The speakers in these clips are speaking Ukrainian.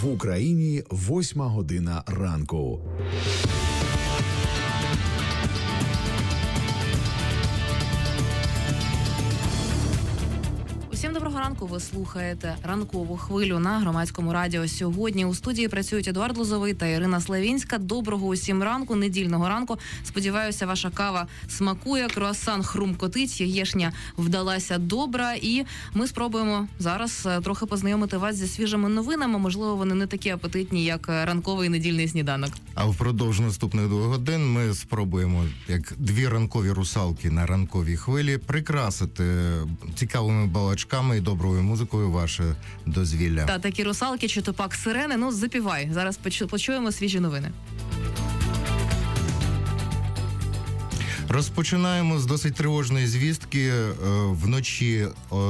В Україні 8 година ранку. Всім доброго ранку, ви слухаєте ранкову хвилю на Громадському радіо. Сьогодні у студії працюють Едуард Лозовий та Ірина Славінська. Доброго усім ранку, недільного ранку. Сподіваюся, ваша кава смакує, круасан хрумкотить, яєшня вдалася добра. І ми спробуємо зараз трохи познайомити вас зі свіжими новинами. Можливо, вони не такі апетитні, як ранковий недільний сніданок. А впродовж наступних 2 годин ми спробуємо, як 2 ранкові русалки на ранковій хвилі, прикрасити цікавими балачками і доброю музикою ваше дозвілля. Та такі русалки чи то пак сирени, ну запівай. Зараз почуємо свіжі новини. Розпочинаємо з досить тривожної звістки. Вночі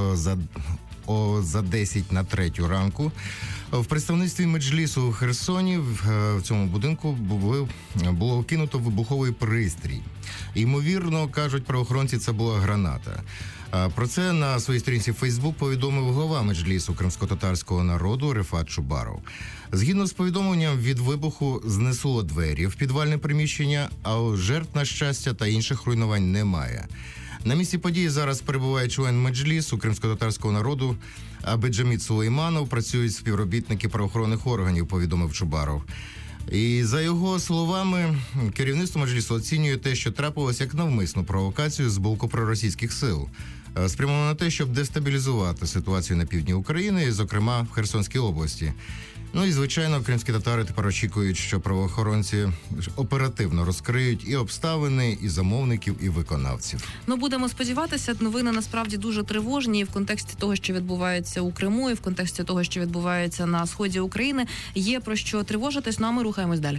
за 10 на 3 ранку в представництві Меджлісу у Херсоні в цьому будинку було кинуто вибуховий пристрій. Ймовірно, кажуть правоохоронці, це була граната. Про це на своїй сторінці в Фейсбук повідомив глава Меджлісу кримськотатарського народу Рефат Чубаров. Згідно з повідомленням, від вибуху знесло двері в підвальне приміщення, а жертв, на щастя, та інших руйнувань немає. На місці події зараз перебуває член Меджлісу кримськотатарського народу Абеджаміт Сулейманов. Працюють співробітники правоохоронних органів, повідомив Чубаров. І за його словами, керівництво Меджлісу оцінює те, що трапилось, як навмисну провокацію з боку проросійських сил, спрямовано на те, щоб дестабілізувати ситуацію на півдні України, і, зокрема, в Херсонській області. Ну і, звичайно, кримські татари тепер очікують, що правоохоронці оперативно розкриють і обставини, і замовників, і виконавців. Ну, будемо сподіватися, новини насправді дуже тривожні і в контексті того, що відбувається у Криму, і в контексті того, що відбувається на сході України. Є про що тривожитись, ну а ми рухаємось далі.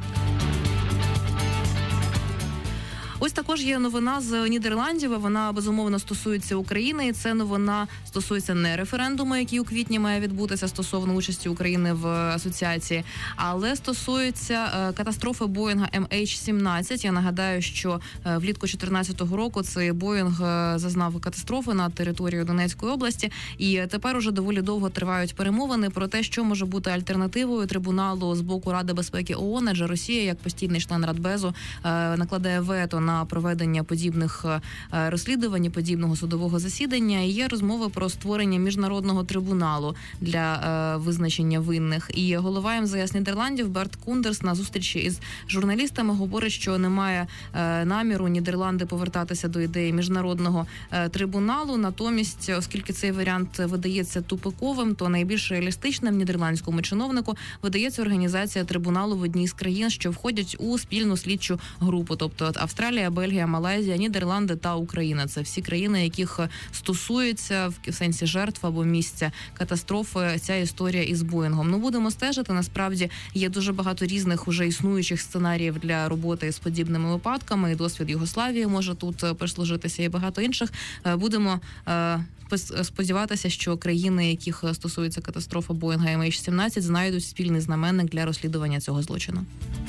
Ось також є новина з Нідерландів, вона безумовно стосується України, і це новина стосується не референдуму, який у квітні має відбутися стосовно участі України в асоціації, але стосується катастрофи Боїнга MH17. Я нагадаю, що влітку 2014 року цей Боїнг зазнав катастрофи на території Донецької області, і тепер уже доволі довго тривають перемовини про те, що може бути альтернативою трибуналу з боку Ради безпеки ООН, адже Росія, як постійний член Радбезу, накладає вето на проведення подібних розслідувань, подібного судового засідання. І є розмови про створення міжнародного трибуналу для визначення винних. І голова МЗС Нідерландів Берт Кундерс на зустрічі із журналістами говорить, що немає наміру Нідерланди повертатися до ідеї міжнародного трибуналу. Натомість, оскільки цей варіант видається тупиковим, то найбільш реалістичним нідерландському чиновнику видається організація трибуналу в одній з країн, що входять у спільну слідчу групу, тобто Австралія, Бельгія, Малайзія, Нідерланди та Україна. Це всі країни, яких стосується в сенсі жертв або місця катастрофи ця історія із Боїнгом. Ну, будемо стежити. Насправді є дуже багато різних уже існуючих сценаріїв для роботи з подібними випадками. І досвід Югославії може тут прислужитися і багато інших. Будемо сподіватися, що країни, яких стосується катастрофа Боїнга MH17, знайдуть спільний знаменник для розслідування цього злочину.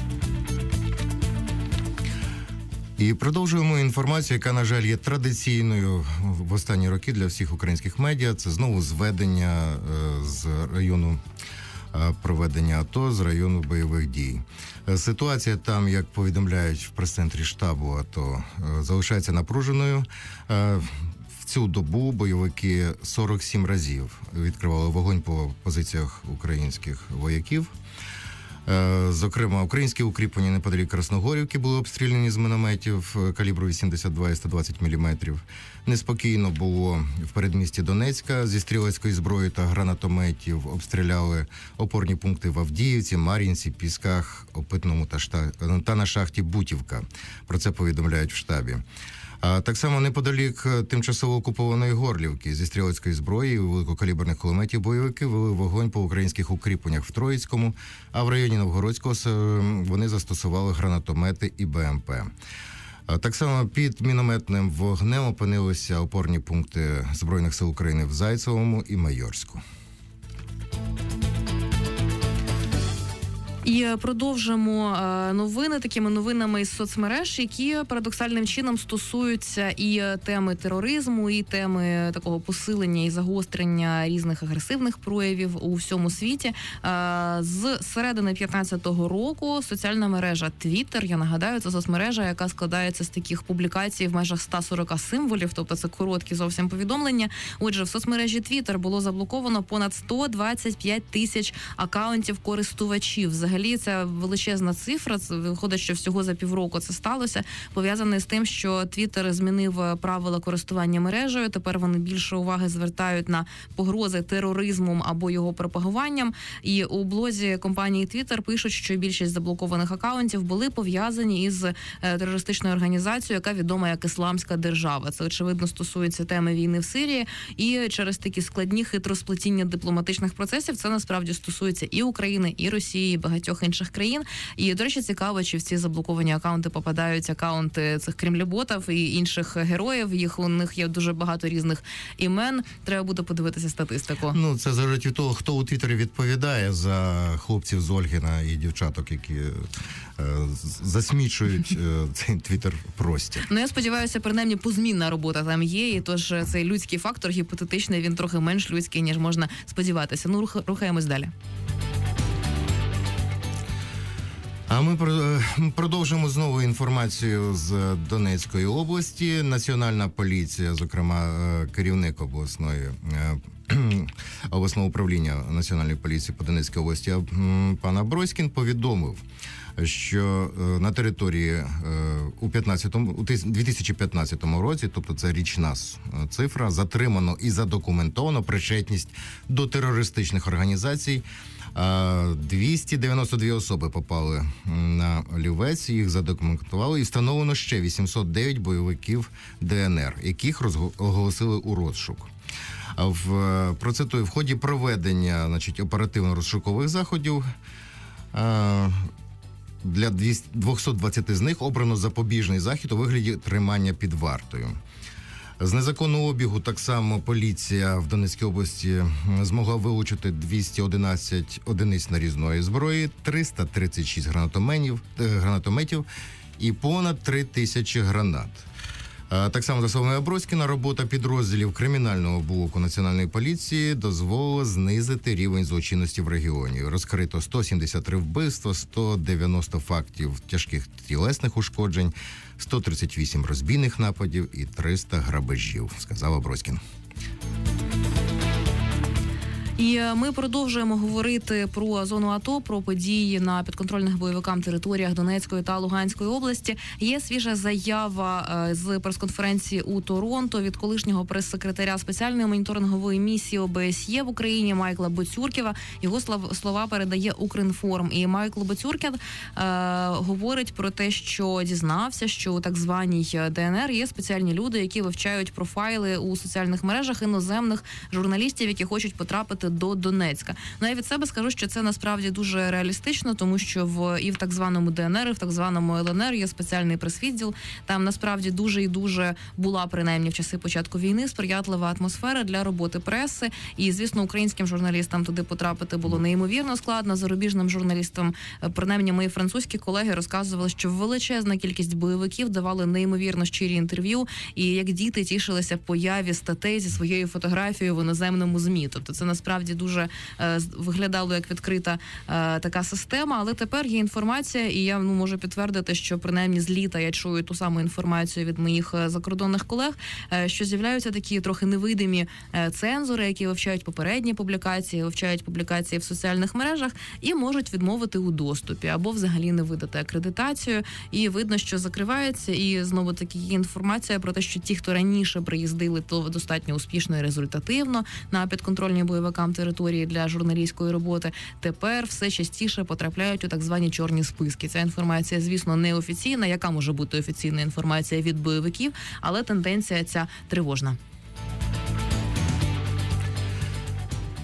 І продовжуємо інформацію, яка, на жаль, є традиційною в останні роки для всіх українських медіа. Це знову зведення з району проведення АТО, з району бойових дій. Ситуація там, як повідомляють в прес-центрі штабу АТО, залишається напруженою. В цю добу бойовики 47 разів відкривали вогонь по позиціях українських вояків. Зокрема, українські укріплення неподалік Красногорівки були обстріляні з мінометів калібру 82 і 120 мм. Неспокійно було в передмісті Донецька. Зі стрілецької зброї та гранатометів обстріляли опорні пункти в Авдіївці, Мар'їнці, Пісках, Опитному та на шахті Бутівка. Про це повідомляють в штабі. А так само неподалік тимчасово окупованої Горлівки зі стрілецької зброї і великокаліберних кулеметів бойовики вели вогонь по українських укріпленнях в Троїцькому, а в районі Новгородського вони застосували гранатомети і БМП. Так само під мінометним вогнем опинилися опорні пункти Збройних сил України в Зайцевому і Майорську. І продовжимо новини такими новинами із соцмереж, які парадоксальним чином стосуються і теми тероризму, і теми такого посилення і загострення різних агресивних проявів у всьому світі. З середини 2015 року соціальна мережа Twitter, я нагадаю, це соцмережа, яка складається з таких публікацій в межах 140 символів, тобто це короткі зовсім повідомлення. Отже, в соцмережі Twitter було заблоковано понад 125 тисяч акаунтів користувачів. Взагалі, це величезна цифра. Це виходить, що всього за півроку це сталося. Пов'язане з тим, що Twitter змінив правила користування мережею. Тепер вони більше уваги звертають на погрози тероризмом або його пропагуванням. І у блозі компанії Twitter пишуть, що більшість заблокованих акаунтів були пов'язані із терористичною організацією, яка відома як Ісламська держава. Це, очевидно, стосується теми війни в Сирії. І через такі складні хитросплетіння дипломатичних процесів це насправді стосується і України, і Росії, і багатьох інших країн. І, до речі, цікаво, чи в ці заблоковані акаунти попадають акаунти цих кремлеботів і інших героїв. У них є дуже багато різних імен. Треба буде подивитися статистику. Ну, це залежить від того, хто у Твіттері відповідає за хлопців з Ольгіна і дівчаток, які засмічують цей Твіттер-простір. Ну, я сподіваюся, принаймні позмінна робота там є, і тож цей людський фактор гіпотетичний, він трохи менш людський, ніж можна сподіватися. Ну, рухаємось далі. А ми продовжимо знову інформацію з Донецької області. Національна поліція, зокрема керівник обласного управління Національної поліції по Донецькій області пан Аброськін повідомив, що на території у 2015 році, тобто це річна цифра, затримано і задокументовано причетність до терористичних організацій. 292 особи попали на олівець, їх задокументували, і встановлено ще 809 бойовиків ДНР, яких оголосили у розшук. Процитую, в ході проведення оперативно-розшукових заходів для 220 з них обрано запобіжний захід у вигляді тримання під вартою. З незаконного обігу так само поліція в Донецькій області змогла вилучити 211 одиниць нарізної зброї, 336 гранатометів і понад 3000 гранат. Так само, за словами Аброськіна, робота підрозділів кримінального блоку Національної поліції дозволила знизити рівень злочинності в регіоні. Розкрито 173 вбивства, 190 фактів тяжких тілесних ушкоджень, 138 розбійних нападів і 300 грабежів, сказав Аброськін. І ми продовжуємо говорити про зону АТО, про події на підконтрольних бойовикам територіях Донецької та Луганської області. Є свіжа заява з прес-конференції у Торонто від колишнього прес-секретаря спеціальної моніторингової місії ОБСЄ в Україні Майкла Боцюркєва. Його слова передає Укрінформ. І Майкл Боцюркєв говорить про те, що дізнався, що у так званій ДНР є спеціальні люди, які вивчають профайли у соціальних мережах іноземних журналістів, які хочуть потрапити до Донецька. Ну, я від себе скажу, що це насправді дуже реалістично, тому що і в так званому ДНР, і в так званому ЛНР є спеціальний прес-відділ. Там насправді дуже і дуже була, принаймні в часи початку війни, сприятлива атмосфера для роботи преси. І, звісно, українським журналістам туди потрапити було неймовірно складно. Зарубіжним журналістам, принаймні мої французькі колеги розказували, що величезна кількість бойовиків давали неймовірно щирі інтерв'ю, і як діти тішилися появі статей зі своєю фотографією в іноземному ЗМІ. Тобто це насправді дуже виглядало як відкрита така система, але тепер є інформація, і я можу підтвердити, що принаймні з літа я чую ту саму інформацію від моїх закордонних колег, що з'являються такі трохи невидимі цензори, які вивчають попередні публікації, вивчають публікації в соціальних мережах і можуть відмовити у доступі або взагалі не видати акредитацію. І видно, що закривається, і знову таки є інформація про те, що ті, хто раніше приїздили, то достатньо успішно і результативно на підконтрольні бойовикам території для журналістської роботи, тепер все частіше потрапляють у так звані чорні списки. Ця інформація, звісно, не офіційна. Яка може бути офіційна інформація від бойовиків, але тенденція ця тривожна.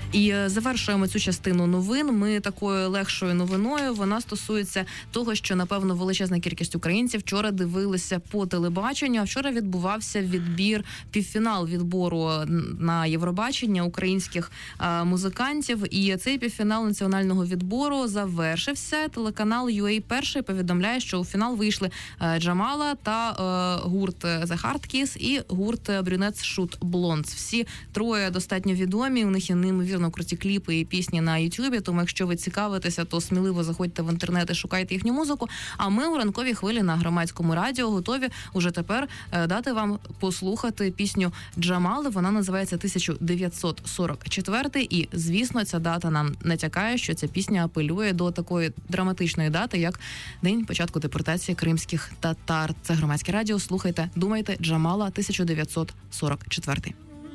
І завершуємо цю частину новин. Ми такою легшою новиною. Вона стосується того, що, напевно, величезна кількість українців вчора дивилися по телебаченню. А вчора відбувався відбір, півфінал відбору на Євробачення українських музикантів. І цей півфінал національного відбору завершився. Телеканал UA Перший повідомляє, що у фінал вийшли Джамала та гурт The Hard Kiss і гурт Brunettes Shoot Blondes. Всі троє достатньо відомі. У них є неймовірно круті кліпи і пісні на Ютубі. Тому, якщо ви цікавитеся, то сміливо заходьте в інтернет і шукайте їхню музику. А ми у ранковій хвилі на Громадському радіо готові уже тепер дати вам послухати пісню Джамали. Вона називається 1944. І, звісно, ця дата нам натякає, що ця пісня апелює до такої драматичної дати, як День початку депортації кримських татар. Це Громадське радіо. Слухайте, думайте, Джамала, 1944.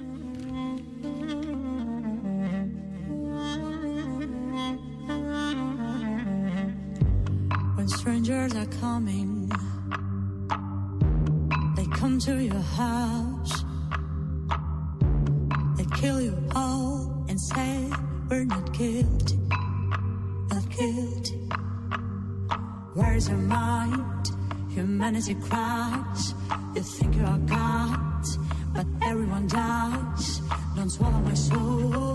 When strangers are coming, they come to your house, they kill you all and say we're not guilty, not guilty. Where's your mind? Humanity cries. You think you are God, but everyone dies. Don't swallow my soul,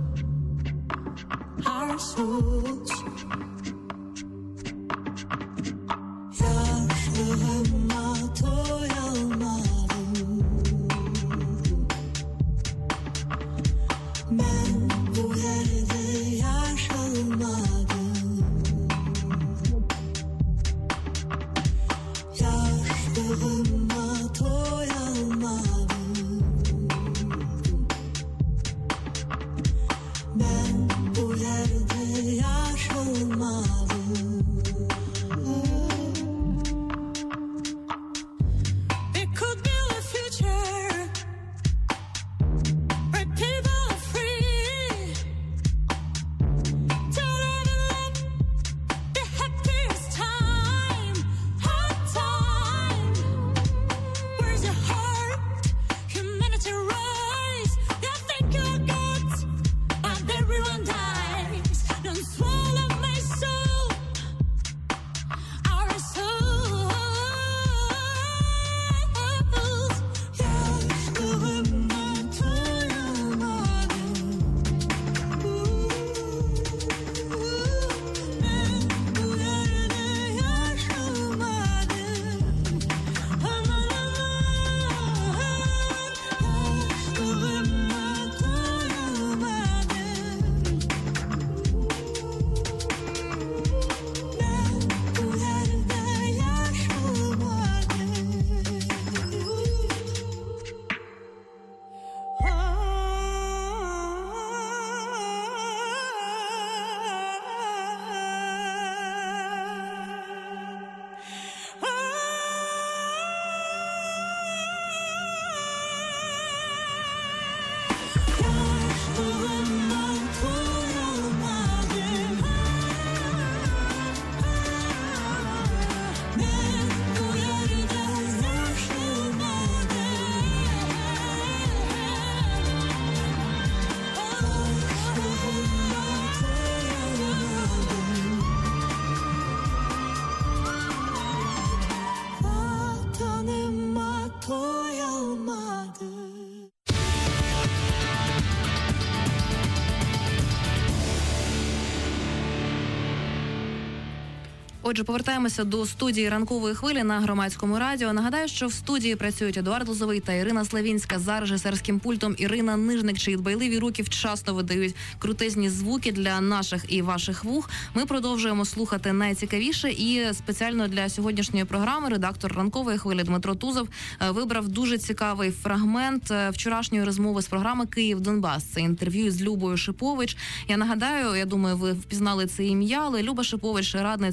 our souls. Yaşlığıma doyamadım, ben bu yerde yaşamadım. Yaşlığıma doyamadım, ben bu yerde yaşamadım. It could build a future where people are free to live and let the happiest time, hard time. Where's your heart? Humanity rise. You think you're God, but everyone dies. Don't swallow my soul, our souls. Yaşlığıma doyamadım, ben bu yerde yaşamadım. Aman aman, yaşlığıma doyamadım, ben bu yerde vatanıma doyamadım. Отже, повертаємося до студії ранкової хвилі на Громадському радіо. Нагадаю, що в студії працюють Едуард Лозовий та Ірина Славінська. За режисерським пультом Ірина Нижник, чиї дбайливі руки вчасно видають крутезні звуки для наших і ваших вух. Ми продовжуємо слухати найцікавіше, і спеціально для сьогоднішньої програми редактор ранкової хвилі Дмитро Тузов вибрав дуже цікавий фрагмент вчорашньої розмови з програми «Київ-Донбас». Це інтерв'ю з Любою Шипович. Я нагадаю, я думаю, ви впізнали це ім'я, але Люба Шипович – радниця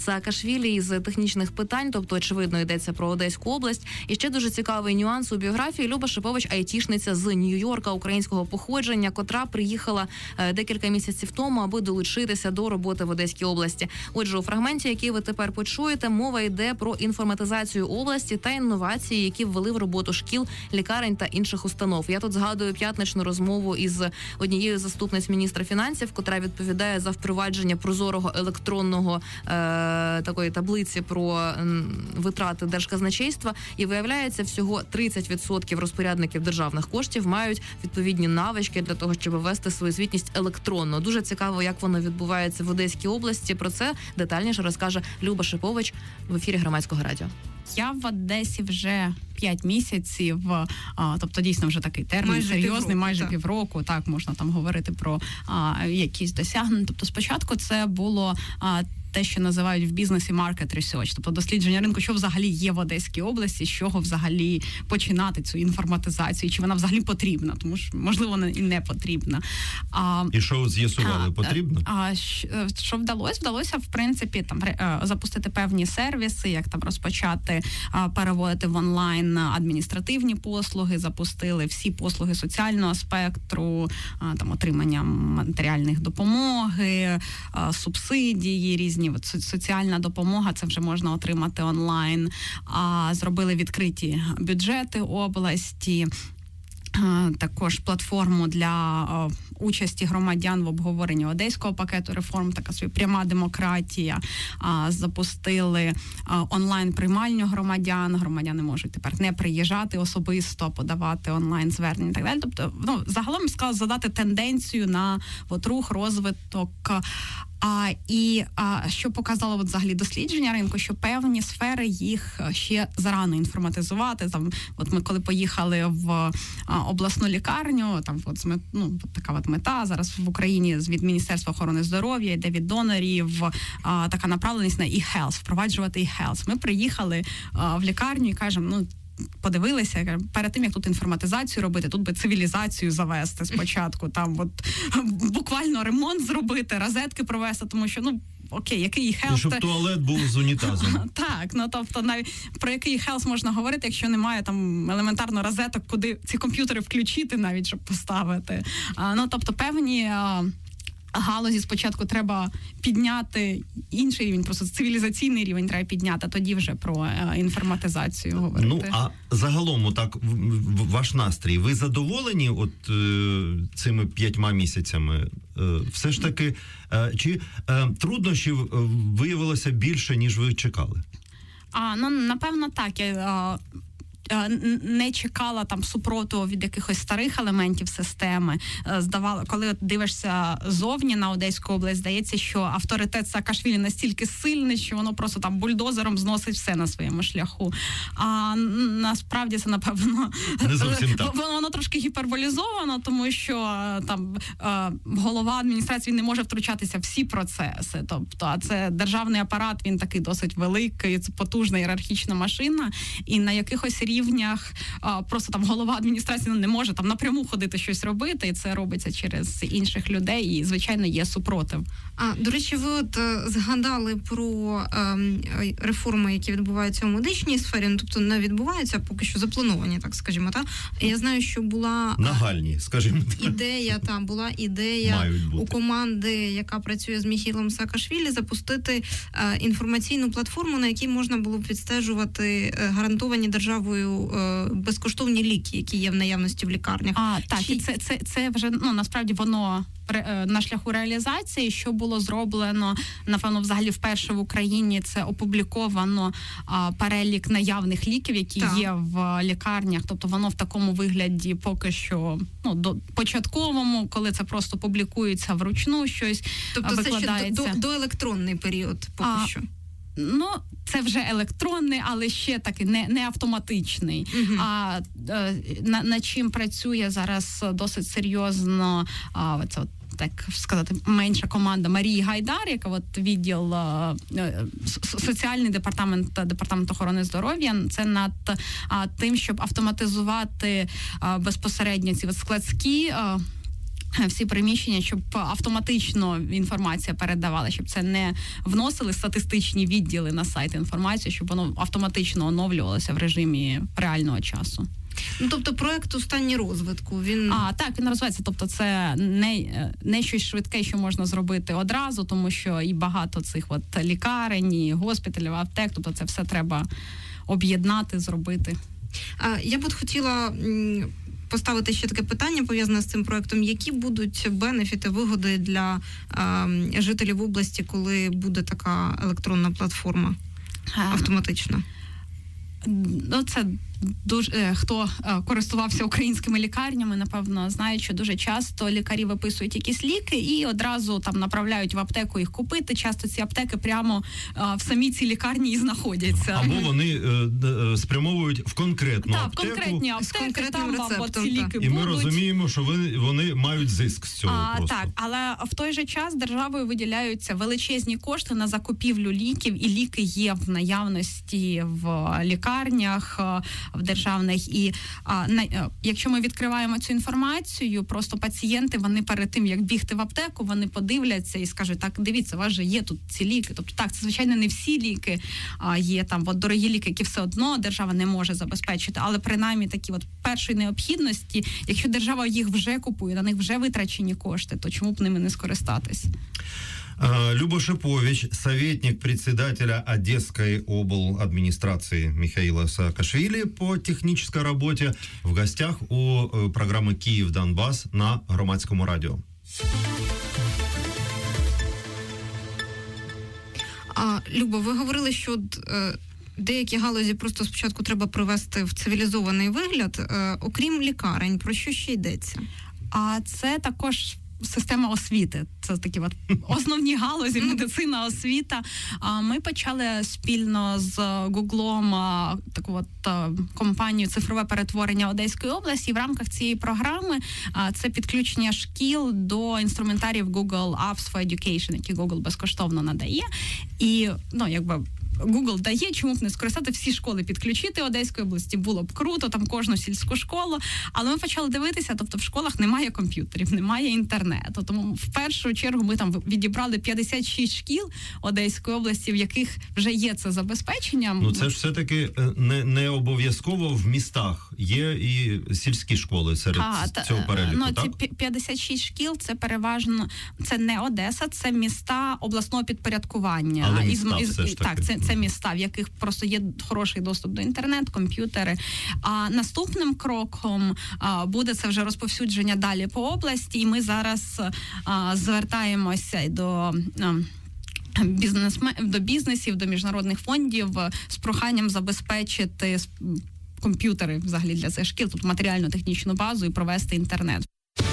Саакашвілі із технічних питань, тобто, очевидно, йдеться про Одеську область. І ще дуже цікавий нюанс у біографії. Люба Шипович – айтішниця з Нью-Йорка українського походження, котра приїхала декілька місяців тому, аби долучитися до роботи в Одеській області. Отже, у фрагменті, який ви тепер почуєте, мова йде про інформатизацію області та інновації, які ввели в роботу шкіл, лікарень та інших установ. Я тут згадую п'ятничну розмову із однією з заступниць міністра фінансів, котра відповідає за впровадження прозорого електронного такої таблиці про витрати держказначейства. І виявляється, всього 30% розпорядників державних коштів мають відповідні навички для того, щоб вести свою звітність електронно. Дуже цікаво, як воно відбувається в Одеській області. Про це детальніше розкаже Люба Шипович в ефірі Громадського радіо. Я в Одесі вже 5 місяців, тобто дійсно вже такий термін майже серйозний, півроку, майже так. півроку, так, можна там говорити про якісь досягнення. Тобто спочатку це було те, що називають в бізнесі market research, тобто дослідження ринку, що взагалі є в Одеській області, з чого взагалі починати цю інформатизацію, чи вона взагалі потрібна, тому що, можливо, вона і не потрібна. І що з'ясували, потрібно? Що вдалося? Вдалося, в принципі, там запустити певні сервіси, як там розпочати переводити в онлайн адміністративні послуги, запустили всі послуги соціального спектру, там отримання матеріальних допомоги, субсидії, різні соціальна допомога, це вже можна отримати онлайн. Зробили відкриті бюджети області, також платформу для участі громадян в обговоренні Одеського пакету реформ, така собі пряма демократія. Запустили онлайн-приймальню громадян. Громадяни можуть тепер не приїжджати особисто, подавати онлайн-звернення і так далі. Тобто, загалом, сказала, задати тенденцію на рух, розвиток. Що показало взагалі дослідження ринку, що певні сфери їх ще зарано інформатизувати. Там, ми коли поїхали в обласну лікарню, там така мета зараз в Україні від Міністерства охорони здоров'я, йде від донорів така направленість на e-health, впроваджувати e-health. Ми приїхали в лікарню і кажемо, подивилися, перед тим, як тут інформатизацію робити, тут би цивілізацію завести спочатку, там буквально ремонт зробити, розетки провести, тому що, окей, який e-health... І щоб туалет був з унітазом. Так, тобто навіть про який e-health можна говорити, якщо немає там елементарно розеток, куди ці комп'ютери включити навіть, щоб поставити. Тобто певні... галузі спочатку треба підняти інший рівень, просто цивілізаційний рівень треба підняти, тоді вже про інформатизацію говорити. А загалом, отак, ваш настрій, ви задоволені цими 5 місяцями? Все ж таки, чи труднощів виявилося більше, ніж ви чекали? Напевно, так. Я не чекала там супротиву від якихось старих елементів системи. Коли дивишся зовні на Одеську область, здається, що авторитет Саакашвілі настільки сильний, що воно просто там бульдозером зносить все на своєму шляху. А насправді це, напевно, не зовсім так. Воно трошки гіперболізовано, тому що там голова адміністрації не може втручатися в всі процеси. Тобто, це державний апарат, він такий досить великий, це потужна ієрархічна машина, і на якихось рівнях просто там голова адміністрації не може там напряму ходити щось робити, і це робиться через інших людей, і, звичайно, є супротив. До речі, ви згадали про реформи, які відбуваються у медичній сфері, тобто не відбуваються, а поки що заплановані, так скажімо, так? Я знаю, що була нагальні, скажімо так. Була ідея у команди, яка працює з Міхейлом Саакашвілі, запустити інформаційну платформу, на якій можна було б відстежувати гарантовані державою безкоштовні ліки, які є в наявності в лікарнях. І це вже, насправді, воно на шляху реалізації, що було зроблено, напевно, взагалі вперше в Україні, це опубліковано перелік наявних ліків, які є в лікарнях, тобто воно в такому вигляді поки що, до початковому, коли це просто публікується вручну, щось викладається. Тобто це ще доелектронний період поки що. Це вже електронний, але ще такий не автоматичний. Над чим працює зараз досить серйозно так сказати, менша команда Марії Гайдар, яка відділ соціальний департамент охорони здоров'я, це над тим, щоб автоматизувати безпосередньо ці складські всі приміщення, щоб автоматично інформація передавала, щоб це не вносили статистичні відділи на сайт інформацію, щоб воно автоматично оновлювалося в режимі реального часу. Ну, тобто проект у стані розвитку, він... Так, він розвивається, тобто це не щось швидке, що можна зробити одразу, тому що і багато цих лікарень, і госпіталів, аптек, тобто це все треба об'єднати, зробити. Я б хотіла поставити ще таке питання, пов'язане з цим проектом. Які будуть бенефіти, вигоди для жителів області, коли буде така електронна платформа автоматична? Ну, це дуже хто користувався українськими лікарнями, напевно, знають, що дуже часто лікарі виписують якісь ліки і одразу там направляють в аптеку їх купити. Часто ці аптеки прямо в самій цій лікарні і знаходяться. Або вони спрямовують в конкретну аптеку. В конкретні аптеки, там вам ці ліки будуть. І ми розуміємо, що вони мають зиск з цього просто. Так, але в той же час державою виділяються величезні кошти на закупівлю ліків, і ліки є в наявності в лікарнях, в державних. І якщо ми відкриваємо цю інформацію, просто пацієнти, вони перед тим, як бігти в аптеку, вони подивляться і скажуть, так, дивіться, у вас же є тут ці ліки. Тобто, так, це, звичайно, не всі ліки, є там дорогі ліки, які все одно держава не може забезпечити, але принаймні такі першої необхідності, якщо держава їх вже купує, на них вже витрачені кошти, то чому б ними не скористатись? Люба Шипович, советник председателя Одесской обладминистрации Михаила Саакашвили по технической работе, в гостях у программы «Київ-Донбас» на Громадському радіо. Люба, ви говорили, що деякі галузі просто спочатку треба привести в цивілізований вигляд. Окрім лікарень, про що ще йдеться? Це також система освіти. Це такі основні галузі, медицина, освіта. Ми почали спільно з Гуглом таку компанію «Цифрове перетворення Одеської області». І в рамках цієї програми це підключення шкіл до інструментарів Google Apps for Education, які Google безкоштовно надає. І, Google дає, чому б не скористати, всі школи підключити Одеської області, було б круто, там кожну сільську школу, але ми почали дивитися, тобто в школах немає комп'ютерів, немає інтернету, тому в першу чергу ми там відібрали 56 шкіл Одеської області, в яких вже є це забезпечення. Ну це ж все-таки не обов'язково в містах, є і сільські школи серед цього переліку, так? Ці 56 шкіл, це переважно, це не Одеса, це міста обласного підпорядкування. Але міста все ж таки. Так, це міста, в яких просто є хороший доступ до інтернету, комп'ютери. А наступним кроком буде це вже розповсюдження далі по області, і ми зараз звертаємося до бізнесів, до міжнародних фондів з проханням забезпечити комп'ютери взагалі для цих шкіл, тобто матеріально-технічну базу і провести інтернет.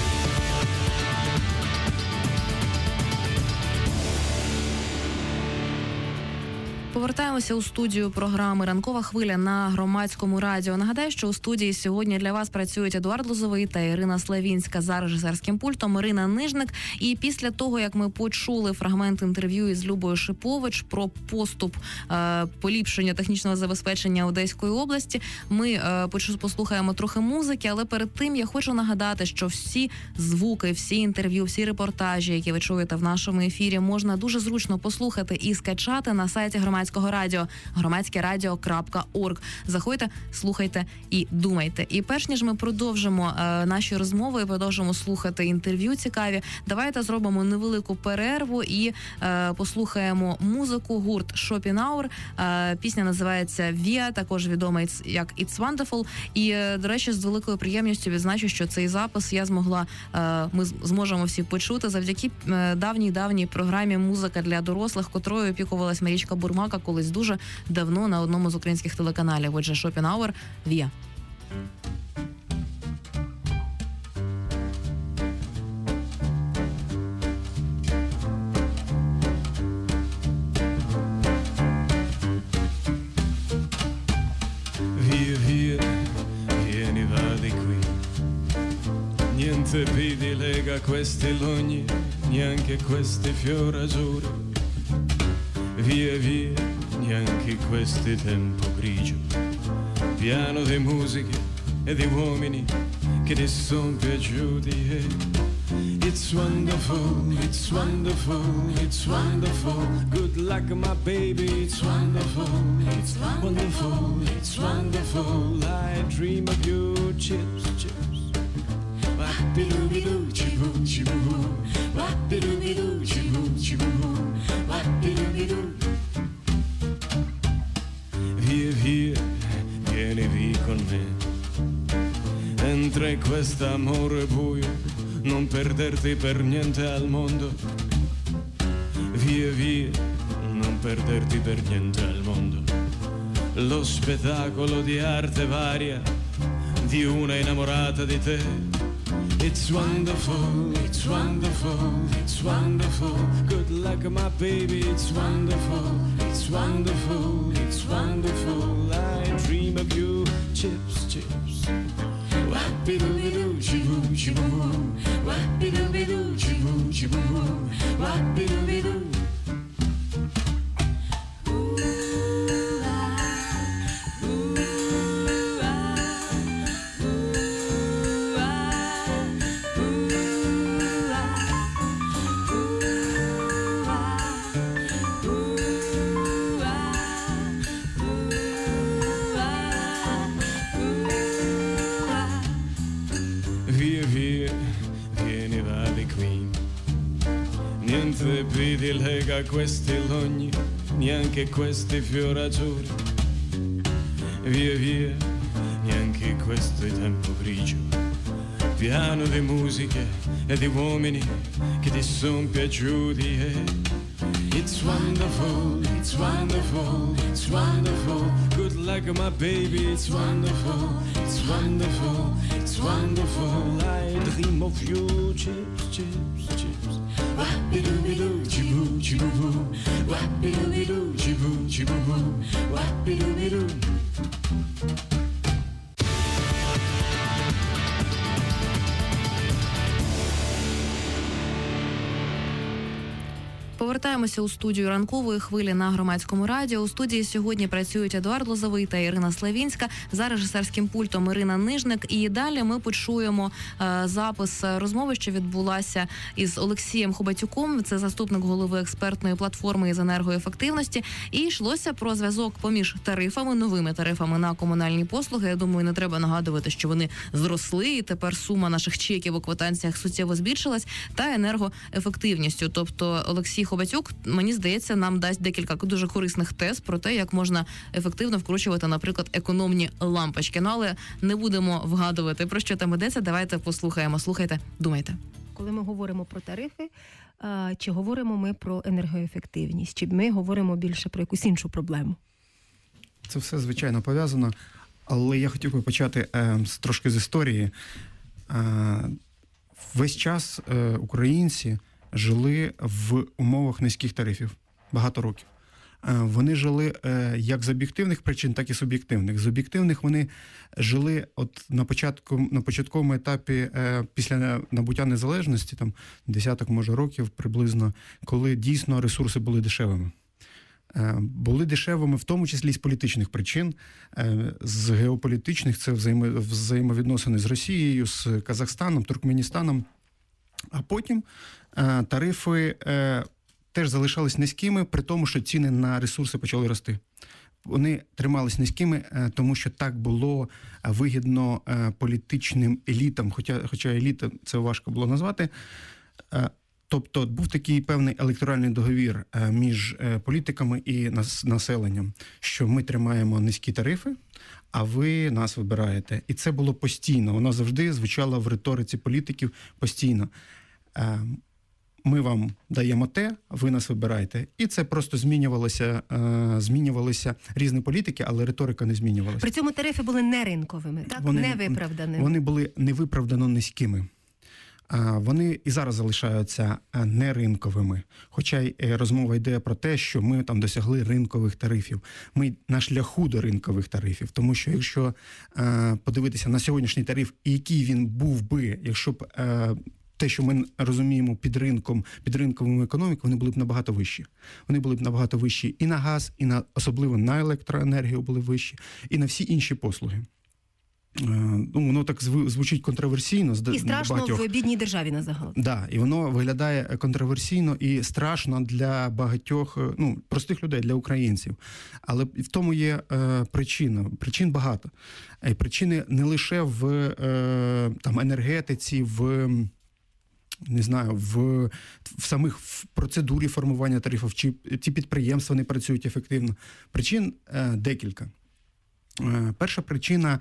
Повертаємося у студію програми «Ранкова хвиля» на Громадському радіо. Нагадаю, що у студії сьогодні для вас працюють Едуард Лозовий та Ірина Славінська за режисерським пультом, Ірина Нижник. І після того, як ми почули фрагмент інтерв'ю із Любою Шипович про поступ поліпшення технічного забезпечення Одеської області, ми послухаємо трохи музики, але перед тим я хочу нагадати, що всі звуки, всі інтерв'ю, всі репортажі, які ви чуєте в нашому ефірі, можна дуже зручно послухати і скачати на сайті Громадського радіо, громадськерадіо.орг. Заходьте, слухайте і думайте. І перш ніж ми продовжимо наші розмови і продовжимо слухати інтерв'ю цікаві, давайте зробимо невелику перерву і послухаємо музику, гурт Shopping Hour. Пісня називається «Via», також відома як «It's Wonderful». І, до речі, з великою приємністю відзначу, що цей запис ми зможемо всі почути завдяки давній програмі «Музика для дорослих», котрою опікувалась Марічка Бурмака колись дуже давно на одному з українських телеканалів. Отже, Shopping Hour, «Via». Via, via, vieni, va di qui. Niente privilega questi logni, neanche questi fior-azzurri. Via, via, neanche questo tempo grigio, piano di musiche e di uomini che ti sono piaciuti. It's wonderful, it's wonderful, it's wonderful. Good luck, my baby, it's wonderful, it's wonderful, it's wonderful. I dream of you, chips, chips. Wap-de-doo-be-doo, chiboo, chiboo. Wap-de-doo-be-doo, chiboo, chiboo. Wap-de-doo-be-doo. Via, via, vieni via con me. Entra in quest'amore buio, non perderti per niente al mondo. Via, via, non perderti per niente al mondo. Lo spettacolo di arte varia di una innamorata di te. It's wonderful, it's wonderful, it's wonderful. Good luck, my baby, it's wonderful, it's wonderful, it's wonderful. I dream of you, chips, chips. Wap-de-doo-be-doo, chiboo, chiboo. Wap-de-doo-be-doo, chiboo, chiboo. Wap-de-doo-be-doo. Via, via, vieni, va di qui. Niente più ti lega questi logni, neanche questi fiori azzurri. Via, via, neanche questo tempo grigio. Piano di musiche e di uomini che ti son piaciuti. It's wonderful, it's wonderful, it's wonderful. Good luck, my baby, it's wonderful, it's wonderful, it's wonderful. I dream of you, chips, chips, chips. Wap-de-doo-be-doo, chiboo, chiboo. Wap-de-doo-be-doo, chiboo, chiboo. Wap-de-doo-be-doo. Повертаємося у студію ранкової хвилі на Громадському радіо. У студії сьогодні працюють Едуард Лозовий та Ірина Славінська. За режисерським пультом Ірина Нижник. І далі ми почуємо запис розмови, що відбулася із Олексієм Хобатюком. Це заступник голови експертної платформи із енергоефективності. І йшлося про зв'язок поміж тарифами, новими тарифами на комунальні послуги. Я думаю, не треба нагадувати, що вони зросли, і тепер сума наших чеків у квитанціях суттєво збільшилась, та енергоефективністю. Тобто Олексій Хобатюк, мені здається, нам дасть декілька дуже корисних тез про те, як можна ефективно вкручувати, наприклад, економні лампочки. Ну, але не будемо вгадувати, про що там йдеться. Давайте послухаємо. Слухайте, думайте. Коли ми говоримо про тарифи, чи говоримо ми про енергоефективність, чи ми говоримо більше про якусь іншу проблему? Це все, звичайно, пов'язано, але я хотів би почати трошки з історії. Весь час українці жили в умовах низьких тарифів багато років. Вони жили як з об'єктивних причин, так і суб'єктивних. З об'єктивних вони жили от на початковому етапі після набуття незалежності, там десяток, може, років приблизно, коли дійсно ресурси були дешевими. Були дешевими в тому числі з політичних причин, з геополітичних, це взаємовідносини з Росією, з Казахстаном, Туркменістаном. А потім тарифи теж залишались низькими, при тому, що ціни на ресурси почали рости. Вони тримались низькими, тому що так було вигідно політичним елітам, хоча еліта це важко було назвати. Тобто був такий певний електоральний договір між політиками і населенням, що ми тримаємо низькі тарифи, а ви нас вибираєте. І це було постійно, воно завжди звучало в риториці політиків постійно. Ми вам даємо те, ви нас вибираєте. І це просто змінювалися різні політики, але риторика не змінювалася. При цьому тарифи були не ринковими, так? Невиправданими. Вони були невиправдано низькими. Вони і зараз залишаються неринковими. Хоча й розмова йде про те, що ми там досягли ринкових тарифів. Ми на шляху до ринкових тарифів. Тому що якщо подивитися на сьогоднішній тариф, і який він був би, якщо б те, що ми розуміємо під ринковою економікою, вони були б набагато вищі. Вони були б набагато вищі і на газ, і особливо на електроенергію були вищі, і на всі інші послуги. воно так звучить контроверсійно. І страшно багатьох. в бідній державі на загалом. Да, і воно виглядає контроверсійно і страшно для багатьох, простих людей, для українців. Але в тому є причина. Причин багато. І причини не лише в енергетиці, в самих в процедурі формування тарифів, чи ті підприємства не працюють ефективно. Причин декілька. Перша причина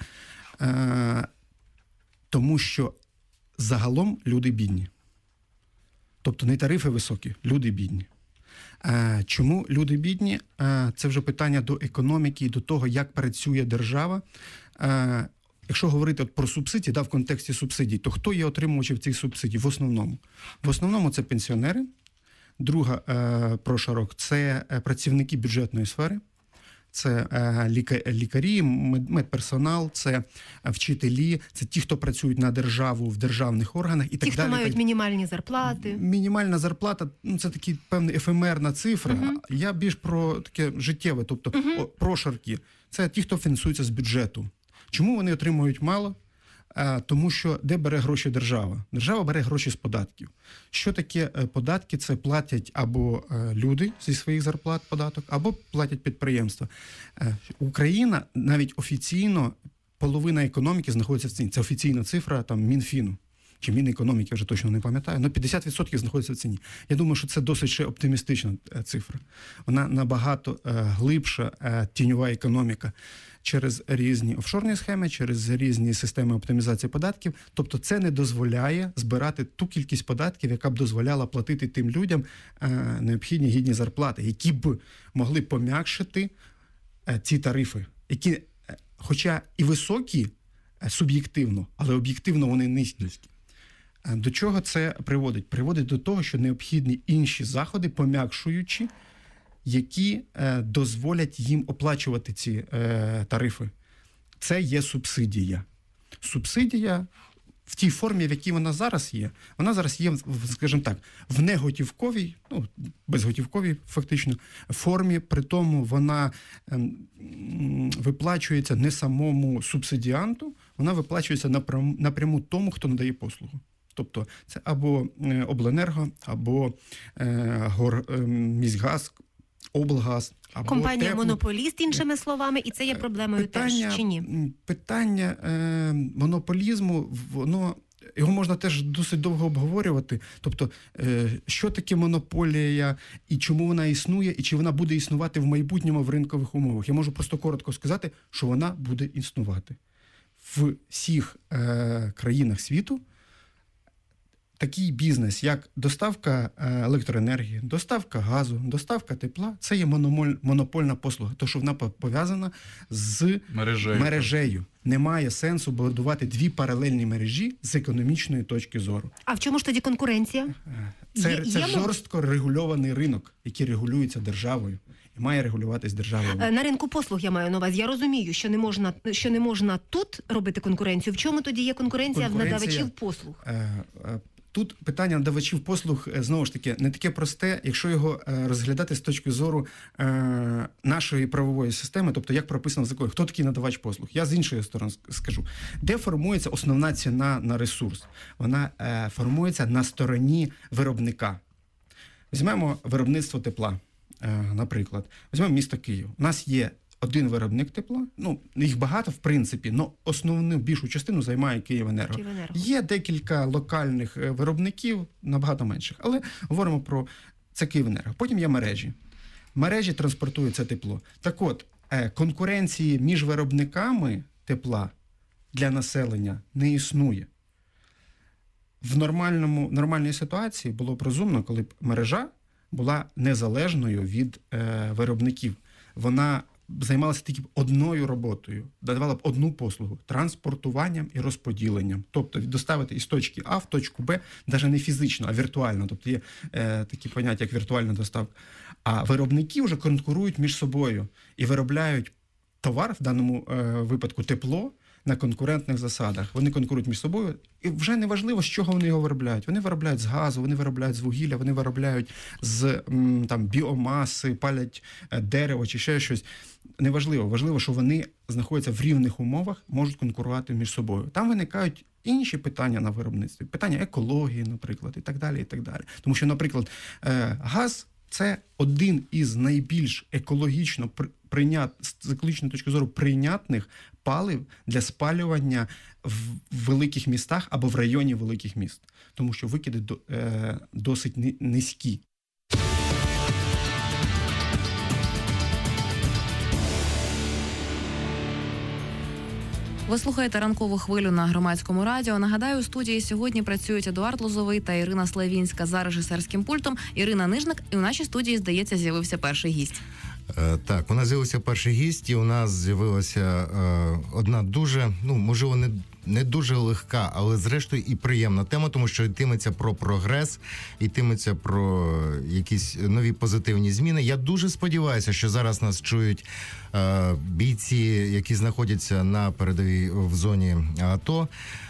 тому, що загалом люди бідні. Тобто не тарифи високі, люди бідні. Чому люди бідні? Це вже питання до економіки і до того, як працює держава. Якщо говорити про субсидії, в контексті субсидій, то хто є отримувачем цих субсидій? В основному це пенсіонери. Друга прошарок – це працівники бюджетної сфери. Це лікарі, медперсонал, це вчителі, це ті, хто працюють на державу в державних органах і так далі. Ті, хто мають мінімальні зарплати. Мінімальна зарплата – це така певна ефемерна цифра. Я більш про таке життєве, тобто прошарки. Це ті, хто фінансується з бюджету. Чому вони отримують мало? Тому що де бере гроші держава? Держава бере гроші з податків. Що таке податки? Це платять або люди зі своїх зарплат податок, або платять підприємства. Україна навіть офіційно, половина економіки знаходиться в ціні. Це офіційна цифра Мінфіну. Чи Мінекономіки, я вже точно не пам'ятаю, але 50% знаходиться в ціні. Я думаю, що це досить ще оптимістична цифра. Вона набагато глибша тіньова економіка через різні офшорні схеми, через різні системи оптимізації податків. Тобто це не дозволяє збирати ту кількість податків, яка б дозволяла платити тим людям необхідні гідні зарплати, які б могли пом'якшити ці тарифи, які, хоча і високі суб'єктивно, але об'єктивно вони низькі. До чого це приводить? Приводить до того, що необхідні інші заходи, пом'якшуючі, які дозволять їм оплачувати ці тарифи. Це є субсидія. Субсидія в тій формі, в якій вона зараз є, скажімо так, в неготівковій, безготівковій фактично формі, при тому вона виплачується не самому субсидіанту, вона виплачується напряму тому, хто надає послугу. Тобто це або обленерго, або міськгаз, облгаз, або компанія-монополіст, іншими словами, і це є проблемою теж, чи ні? Питання монополізму, його можна теж досить довго обговорювати. Тобто, що таке монополія, і чому вона існує, і чи вона буде існувати в майбутньому в ринкових умовах. Я можу просто коротко сказати, що вона буде існувати. В всіх країнах світу такий бізнес, як доставка електроенергії, доставка газу, доставка тепла, це є монопольна послуга, тому що вона пов'язана з мережею. Немає сенсу будувати дві паралельні мережі з економічної точки зору. А в чому ж тоді конкуренція? Це жорстко регульований ринок, який регулюється державою. І має регулюватись державою. На ринку послуг я маю на увазі. Я розумію, що не можна тут робити конкуренцію. В чому тоді є конкуренція в надавачів послуг? Тут питання надавачів послуг, знову ж таки, не таке просте, якщо його розглядати з точки зору нашої правової системи, тобто як прописано в законі, хто такий надавач послуг. Я з іншої сторони скажу. Де формується основна ціна на ресурс? Вона формується на стороні виробника. Візьмемо виробництво тепла, наприклад. Візьмемо місто Київ. У нас є один виробник тепла, їх багато в принципі, але основну більшу частину займає Київенерго. Є декілька локальних виробників, набагато менших, але говоримо про це Київенерго. Потім є мережі. Мережі транспортують це тепло. Так от, конкуренції між виробниками тепла для населення не існує. В нормальній ситуації було б розумно, коли б мережа була незалежною від виробників. Вона займалася тільки одною роботою, давала б одну послугу – транспортуванням і розподіленням. Тобто доставити із точки А в точку Б, навіть не фізично, а віртуально. Тобто є такі поняття, як віртуальна доставка. А виробники вже конкурують між собою і виробляють товар, в даному випадку тепло, на конкурентних засадах. Вони конкурують між собою, і вже не важливо, з чого вони його виробляють. Вони виробляють з газу, вони виробляють з вугілля, вони виробляють з там біомаси, палять дерево чи ще щось. Неважливо. Важливо, що вони знаходяться в рівних умовах, можуть конкурувати між собою. Там виникають інші питання на виробництві, питання екології, наприклад, і так далі, і так далі. Тому що, наприклад, газ – це один із найбільш екологічно з екологічної точки зору прийнятних палив для спалювання в великих містах або в районі великих міст. Тому що викиди досить низькі. Ви слухаєте ранкову хвилю на Громадському радіо. Нагадаю, у студії сьогодні працюють Едуард Лозовий та Ірина Славінська за режисерським пультом. Ірина Нижник, і у нашій студії, здається, з'явився перший гість. Так, у нас з'явився перший гість, і у нас з'явилася одна дуже, можливо, не дуже легка, але зрештою і приємна тема, тому що йтиметься про прогрес, йтиметься про якісь нові позитивні зміни. Я дуже сподіваюся, що зараз нас чують бійці, які знаходяться на передовій в зоні АТО,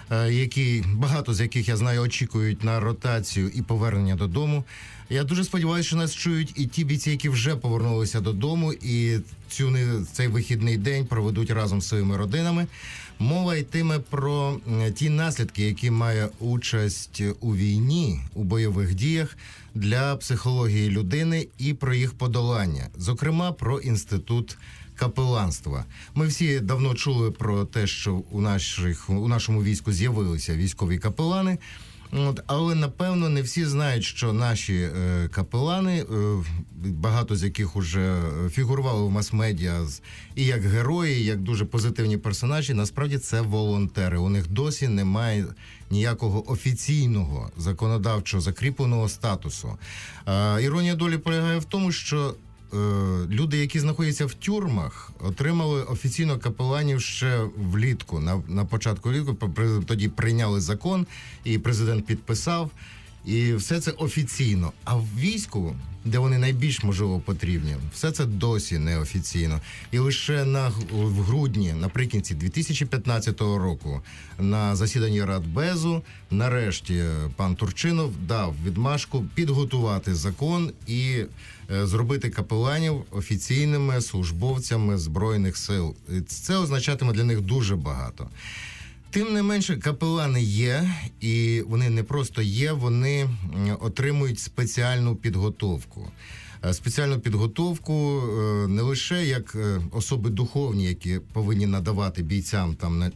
багато з яких, я знаю, очікують на ротацію і повернення додому. Я дуже сподіваюся, що нас чують і ті бійці, які вже повернулися додому і цей вихідний день проведуть разом з своїми родинами. Мова йтиме про ті наслідки, які має участь у війні, у бойових діях для психології людини і про їх подолання. Зокрема, про інститут капеланства. Ми всі давно чули про те, що у нашому війську з'явилися військові капелани. Але, напевно, не всі знають, що наші капелани, багато з яких уже фігурували в мас-медіа і як герої, і як дуже позитивні персонажі, насправді це волонтери. У них досі немає ніякого офіційного, законодавчо закріпленого статусу. Іронія долі полягає в тому, що люди, які знаходяться в тюрмах, отримали офіційно капеланів ще влітку, на початку влітку. Тоді прийняли закон, і президент підписав, і все це офіційно. А в війську, де вони найбільш, можливо, потрібні, все це досі неофіційно. І лише в грудні, наприкінці 2015 року, на засіданні Радбезу, нарешті пан Турчинов дав відмашку підготувати закон і зробити капеланів офіційними службовцями Збройних сил. Це означатиме для них дуже багато. Тим не менше, капелани є, і вони не просто є, вони отримують спеціальну підготовку. Спеціальну підготовку не лише як особи духовні, які повинні надавати бійцям там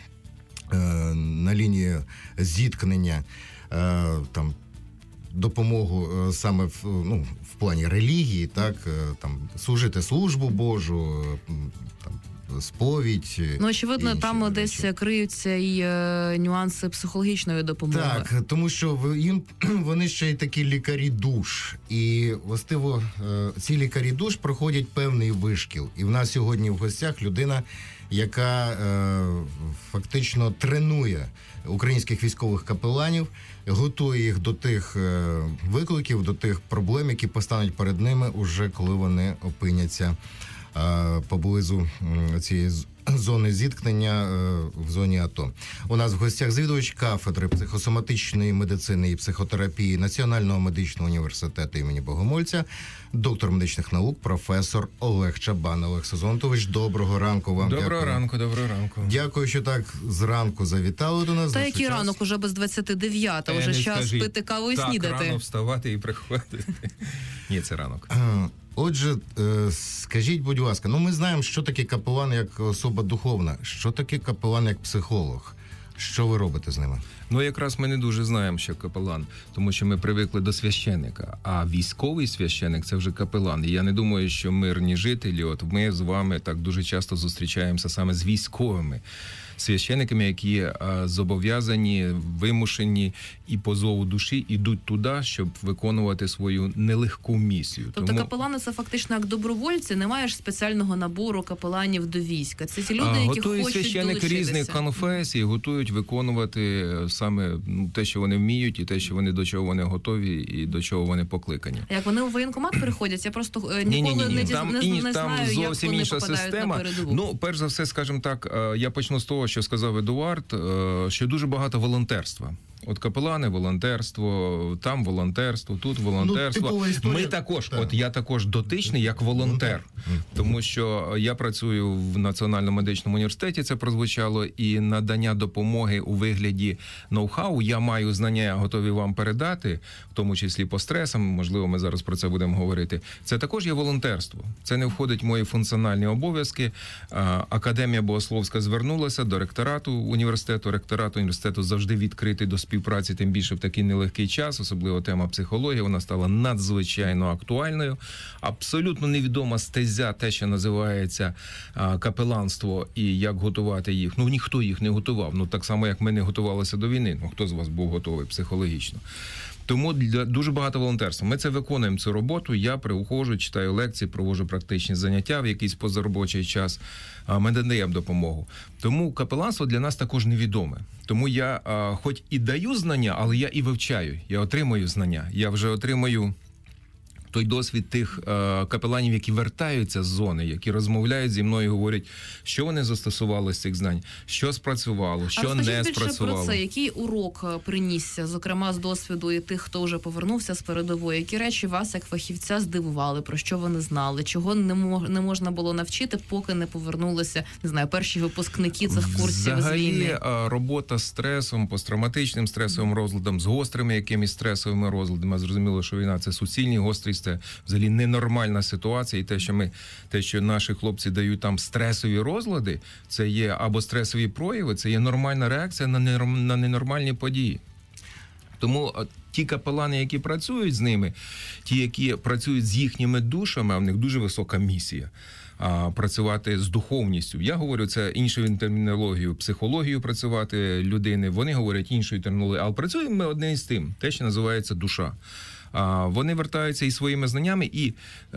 на лінії зіткнення, там, допомогу саме в плані релігії, так, там, служити службу Божу, там, сповідь. Очевидно, там десь криються і нюанси психологічної допомоги. Так, тому що вони ще й такі лікарі душ. І, властиво, ці лікарі душ проходять певний вишкіл. І в нас сьогодні в гостях людина, яка фактично тренує українських військових капеланів, готує їх до тих викликів, до тих проблем, які постануть перед ними уже коли вони опиняться поблизу цієї зони зіткнення в зоні АТО. У нас в гостях завідувач кафедри психосоматичної медицини і психотерапії Національного медичного університету імені Богомольця, доктор медичних наук, професор Олег Чабан. Олег Сезонтович, доброго ранку вам. Доброго ранку. Дякую, що так зранку завітали до нас. Та який ранок уже без 29, вже час пити каву і снідати. Так, рано вставати і приходити. Ні, це ранок. Отже, скажіть, будь ласка, ми знаємо, що таке капелан як особа духовна, що таке капелан як психолог. Що ви робите з ними? Якраз ми не дуже знаємо, що капелан, тому що ми привикли до священика, а військовий священик – це вже капелан. І я не думаю, що мирні жителі, ми з вами так дуже часто зустрічаємося саме з військовими священиками, які зобов'язані, вимушені і по зову душі йдуть туди, щоб виконувати свою нелегку місію. Тобто капелани – це фактично як добровольці, немає ж спеціального набору капеланів до війська. Це ті люди, які хочуть священики долучитися. Різних конфесій, готують виконувати саме те, що вони вміють, і те, що вони до чого вони готові, і до чого вони покликані. Як вони у воєнкомат переходять? Я просто ніколи не знаю, там зовсім як інша вони система. на передову. Перш за все, скажімо так, я почну з того, що сказав Едуард, що дуже багато волонтерства. От капелани, волонтерство, там волонтерство, тут волонтерство. Ми також, я також дотичний як волонтер, тому що я працюю в Національному медичному університеті, це прозвучало, і надання допомоги у вигляді ноу-хау, я маю знання, готові вам передати, в тому числі по стресам, можливо, ми зараз про це будемо говорити. Це також є волонтерство. Це не входить в мої функціональні обов'язки. Академія Богословська звернулася до ректорату університету. Ректорат університету завжди відкритий до співпраці, тим більше в такий нелегкий час, особливо тема психології, вона стала надзвичайно актуальною. Абсолютно невідома стезя, те, що називається капеланство і як готувати їх. Ніхто їх не готував. Так само, як ми не готувалися до війни. Хто з вас був готовий психологічно? Тому дуже багато волонтерства. Ми це виконуємо, цю роботу. Я приходжу, читаю лекції, проводжу практичні заняття в якийсь позаробочий час. Ми надаємо допомогу. Тому капеланство для нас також невідоме. Тому я хоч і даю знання, але я і вивчаю. Я отримую знання. Я вже отримую той досвід тих капеланів, які вертаються з зони, які розмовляють зі мною і говорять, що вони застосували з цих знань, що спрацювало, що не спрацювало. Про це, який урок принісся, зокрема з досвіду і тих, хто вже повернувся з передової, які речі вас як фахівця здивували, про що ви не знали, чого не можна було навчити, поки не повернулися, не знаю, перші випускники цих курсів з війни? Взагалі, робота з стресом, посттравматичним стресовим розладом, з гострими якимись стресовими розладами. Зрозуміло, що війна – це суцільний гострий стрес. Це взагалі ненормальна ситуація, і те, що наші хлопці дають там стресові розлади, це є або стресові прояви, це є нормальна реакція на ненормальні події. Тому ті капелани, які працюють з ними, ті, які працюють з їхніми душами, а в них дуже висока місія працювати з духовністю. Я говорю це іншою термінологією, психологією працювати людини, вони говорять іншою термінологією, але працюємо ми одне із тим, те, що називається душа. Вони вертаються із своїми знаннями, і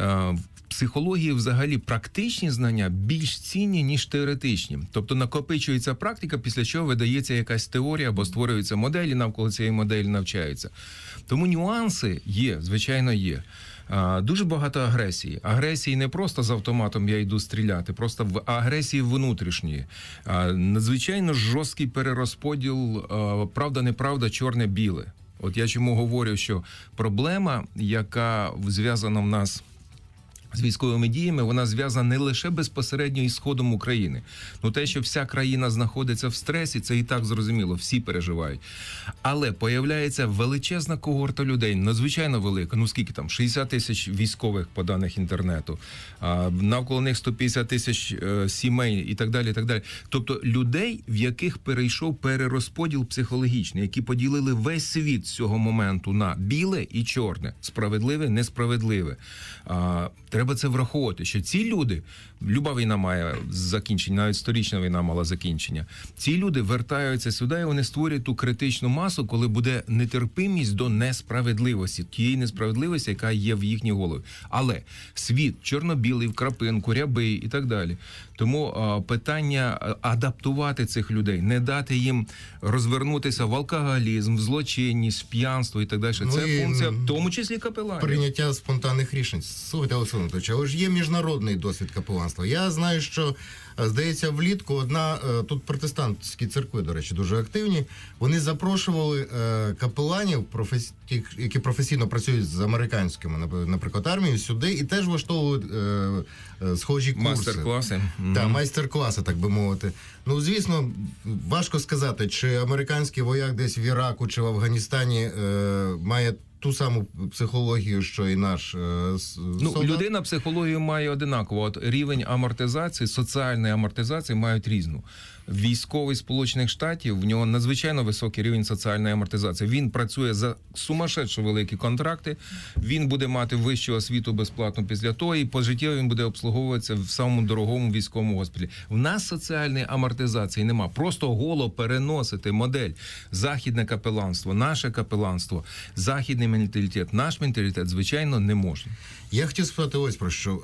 в психології взагалі практичні знання більш цінні, ніж теоретичні. Тобто накопичується практика, після чого видається якась теорія або створюються моделі, навколо цієї моделі навчаються. Тому нюанси є, звичайно, є. Дуже багато агресії. Агресії не просто з автоматом я йду стріляти, просто в агресії внутрішньої. Надзвичайно жорсткий перерозподіл правда-неправда, чорне-біле. От я чому говорю, що проблема, яка зв'язана в нас з військовими діями, вона зв'язана не лише безпосередньо із сходом України. Те, що вся країна знаходиться в стресі, це і так зрозуміло, всі переживають. Але появляється величезна когорта людей, надзвичайно велика, скільки там, 60 тисяч військових по даних інтернету, навколо них 150 тисяч сімей і так далі, і так далі. Тобто людей, в яких перейшов перерозподіл психологічний, які поділили весь світ з цього моменту на біле і чорне, справедливе, несправедливе. Треба це враховувати, що ці люди, люба війна має закінчення, навіть сторічна війна мала закінчення, ці люди вертаються сюди і вони створюють ту критичну масу, коли буде нетерпимість до несправедливості, тієї несправедливості, яка є в їхній голові. Але світ чорно-білий, в крапинку, рябий і так далі. Тому питання адаптувати цих людей, не дати їм розвернутися в алкоголізм, в злочинність, в п'янство і так далі. Це функція, в тому числі капеланів. Прийняття спонтанних рішень. Слухайте, Олександр Анатолійович, але ж є міжнародний досвід капеланства. Я знаю, що, здається, влітку тут протестантські церкви, до речі, дуже активні, вони запрошували капеланів, які професійно працюють з американськими, наприклад, армією, сюди, і теж влаштовують схожі курси. Майстер-класи. Так, майстер-класи, так би мовити. Звісно, важко сказати, чи американський вояк десь в Іраку чи в Афганістані має ту саму психологію, що і наш солдат. Людина психологію має одинаково. От рівень амортизації, соціальної амортизації мають різну. Військовий Сполучених Штатів, в нього надзвичайно високий рівень соціальної амортизації. Він працює за сумасшедшо великі контракти, він буде мати вищу освіту безплатно після того, і пожиттєво він буде обслуговуватися в самому дорогому військовому госпіталі. В нас соціальної амортизації нема. Просто голо переносити модель. Західне капеланство, наше капеланство, західний менталітет, наш менталітет, звичайно, не можна. Я хотів спитати ось про що.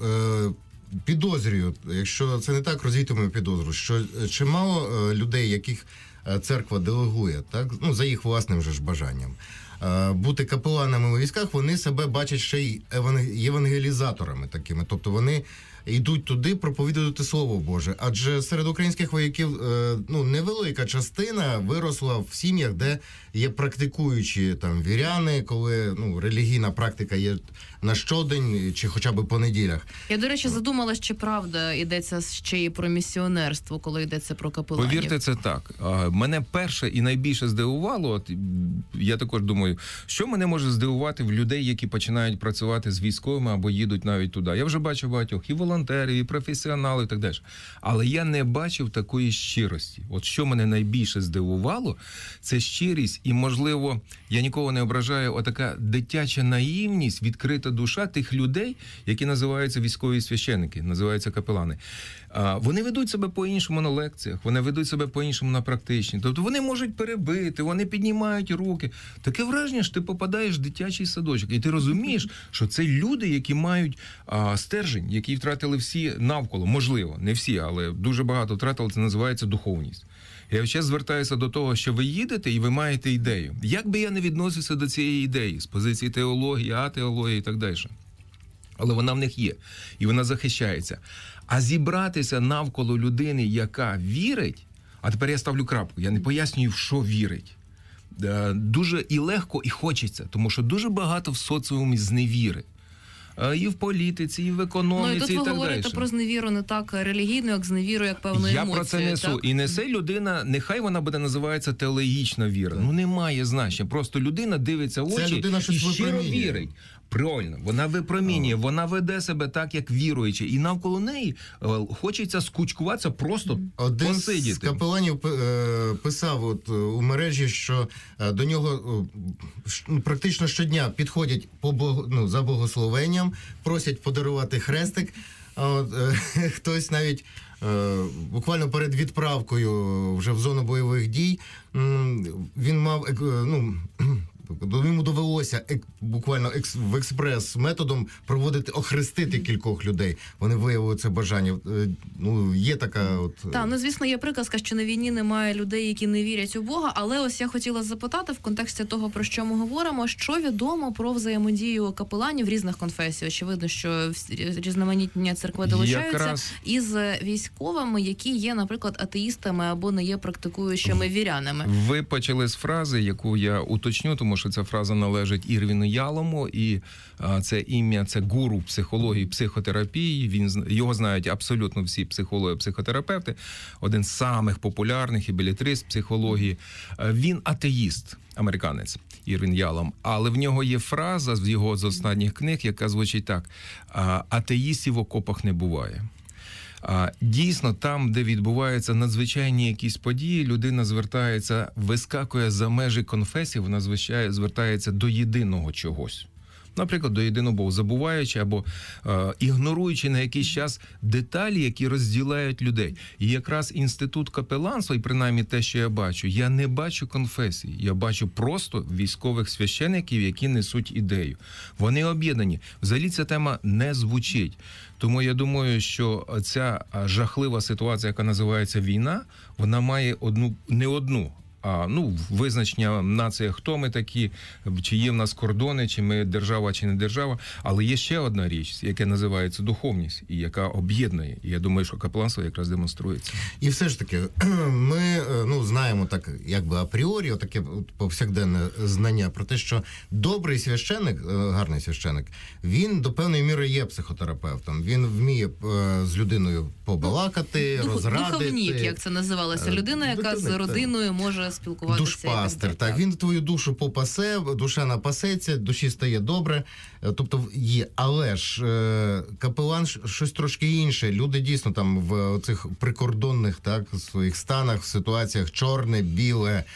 Підозрюю, якщо це не так, розвійте мою підозру, що чимало людей, яких церква делегує, так, ну, за їх власним же ж бажанням, бути капеланами у військах, вони себе бачать ще й євангелізаторами такими. Тобто вони йдуть туди проповідувати Слово Боже. Адже серед українських вояків невелика частина виросла в сім'ях, де є практикуючі там віряни, коли релігійна практика є на щодень чи хоча б по неділях. Я, до речі, задумалась, чи правда йдеться ще й про місіонерство, коли йдеться про капеланів. Повірте, це так. Мене перше і найбільше здивувало, от я також думаю, що мене може здивувати в людей, які починають працювати з військовими або їдуть навіть туди. Я вже бачив багатьох і волонтерів, і професіоналів, і так далі. Але я не бачив такої щирості. От що мене найбільше здивувало, це щирість і, можливо, я нікого не ображаю, отака дитяча наївність, відкрита душа тих людей, які називаються військові священники, називаються капелани. Вони ведуть себе по-іншому на лекціях, вони ведуть себе по-іншому на практичні. Тобто вони можуть перебити, вони піднімають руки. Таке враження, що ти попадаєш в дитячий садочок. І ти розумієш, що це люди, які мають стержень, які втратили всі навколо. Можливо, не всі, але дуже багато втратили. Це називається духовність. Я ще звертаюся до того, що ви їдете і ви маєте ідею. Як би я не відносився до цієї ідеї, з позиції теології, атеології і так далі. Але вона в них є. І вона захищається. А зібратися навколо людини, яка вірить, а тепер я ставлю крапку, я не пояснюю, в що вірить. Дуже і легко, і хочеться, тому що дуже багато в соціумі зневіри. І в політиці, і в економіці, і так далі. Ну, і тут ви говорите про зневіру не так релігійну, як зневіру, як певну емоцію. Я про це несу. Так? І несе людина, нехай вона буде називається теологічна віра. Ну, немає значення. Просто людина дивиться в очі і щиро вірить. Правильно, вона випромінює, вона веде себе так, як віруючи. І навколо неї хочеться скучкуватися, просто посидіти. Один з капеланів писав у мережі, що до нього практично щодня підходять за богословенням, просять подарувати хрестик. Хтось навіть буквально перед відправкою вже в зону бойових дій він мав... Йому довелося буквально в експрес-методом охрестити кількох людей. Вони виявили це бажання. Є така Так, звісно, є приказка, що на війні немає людей, які не вірять у Бога, але ось я хотіла запитати в контексті того, про що ми говоримо, що відомо про взаємодію капеланів різних конфесій. Очевидно, що різноманітні церкви долучаються із військовими, які є, наприклад, атеїстами або не є практикуючими вірянами. Ви почали з фрази, яку я уточню, тому що ця фраза належить Ірвіну Ялому, і це ім'я, це гуру психології, психотерапії. Його знають абсолютно всі психологи, психотерапевти. Один з самих популярних і белетрист психології. Він атеїст, американець, Ірвін Ялом. Але в нього є фраза з його з останніх книг, яка звучить так: атеїстів в окопах не буває. Дійсно, там, де відбуваються надзвичайні якісь події, людина звертається, вискакує за межі конфесії, вона звертається до єдиного чогось. Наприклад, до єдиного Бога, забуваючи або ігноруючи на якийсь час деталі, які розділяють людей. І якраз інститут капеланства, і принаймні те, що я бачу, я не бачу конфесій, я бачу просто військових священиків, які несуть ідею. Вони об'єднані. Взагалі ця тема не звучить. Тому я думаю, що ця жахлива ситуація, яка називається війна, вона має не одну, визначення нація, хто ми такі, чи є в нас кордони, чи ми держава, чи не держава. Але є ще одна річ, яка називається духовність, і яка об'єднує. І я думаю, що капеланство якраз демонструється. І все ж таки, ми знаємо так, якби апріорі, таке повсякденне знання про те, що добрий священик, гарний священик, він до певної міри є психотерапевтом. Він вміє з людиною побалакати, розрадити. Духовник, як це називалося. Людина, яка з родиною може спілкуватися. Душпастер, так. Він твою душу попасе, душа напасеться, душі стає добре. Тобто є. Але ж капелан щось трошки інше. Люди дійсно там в цих прикордонних своїх станах, в ситуаціях чорне, біле,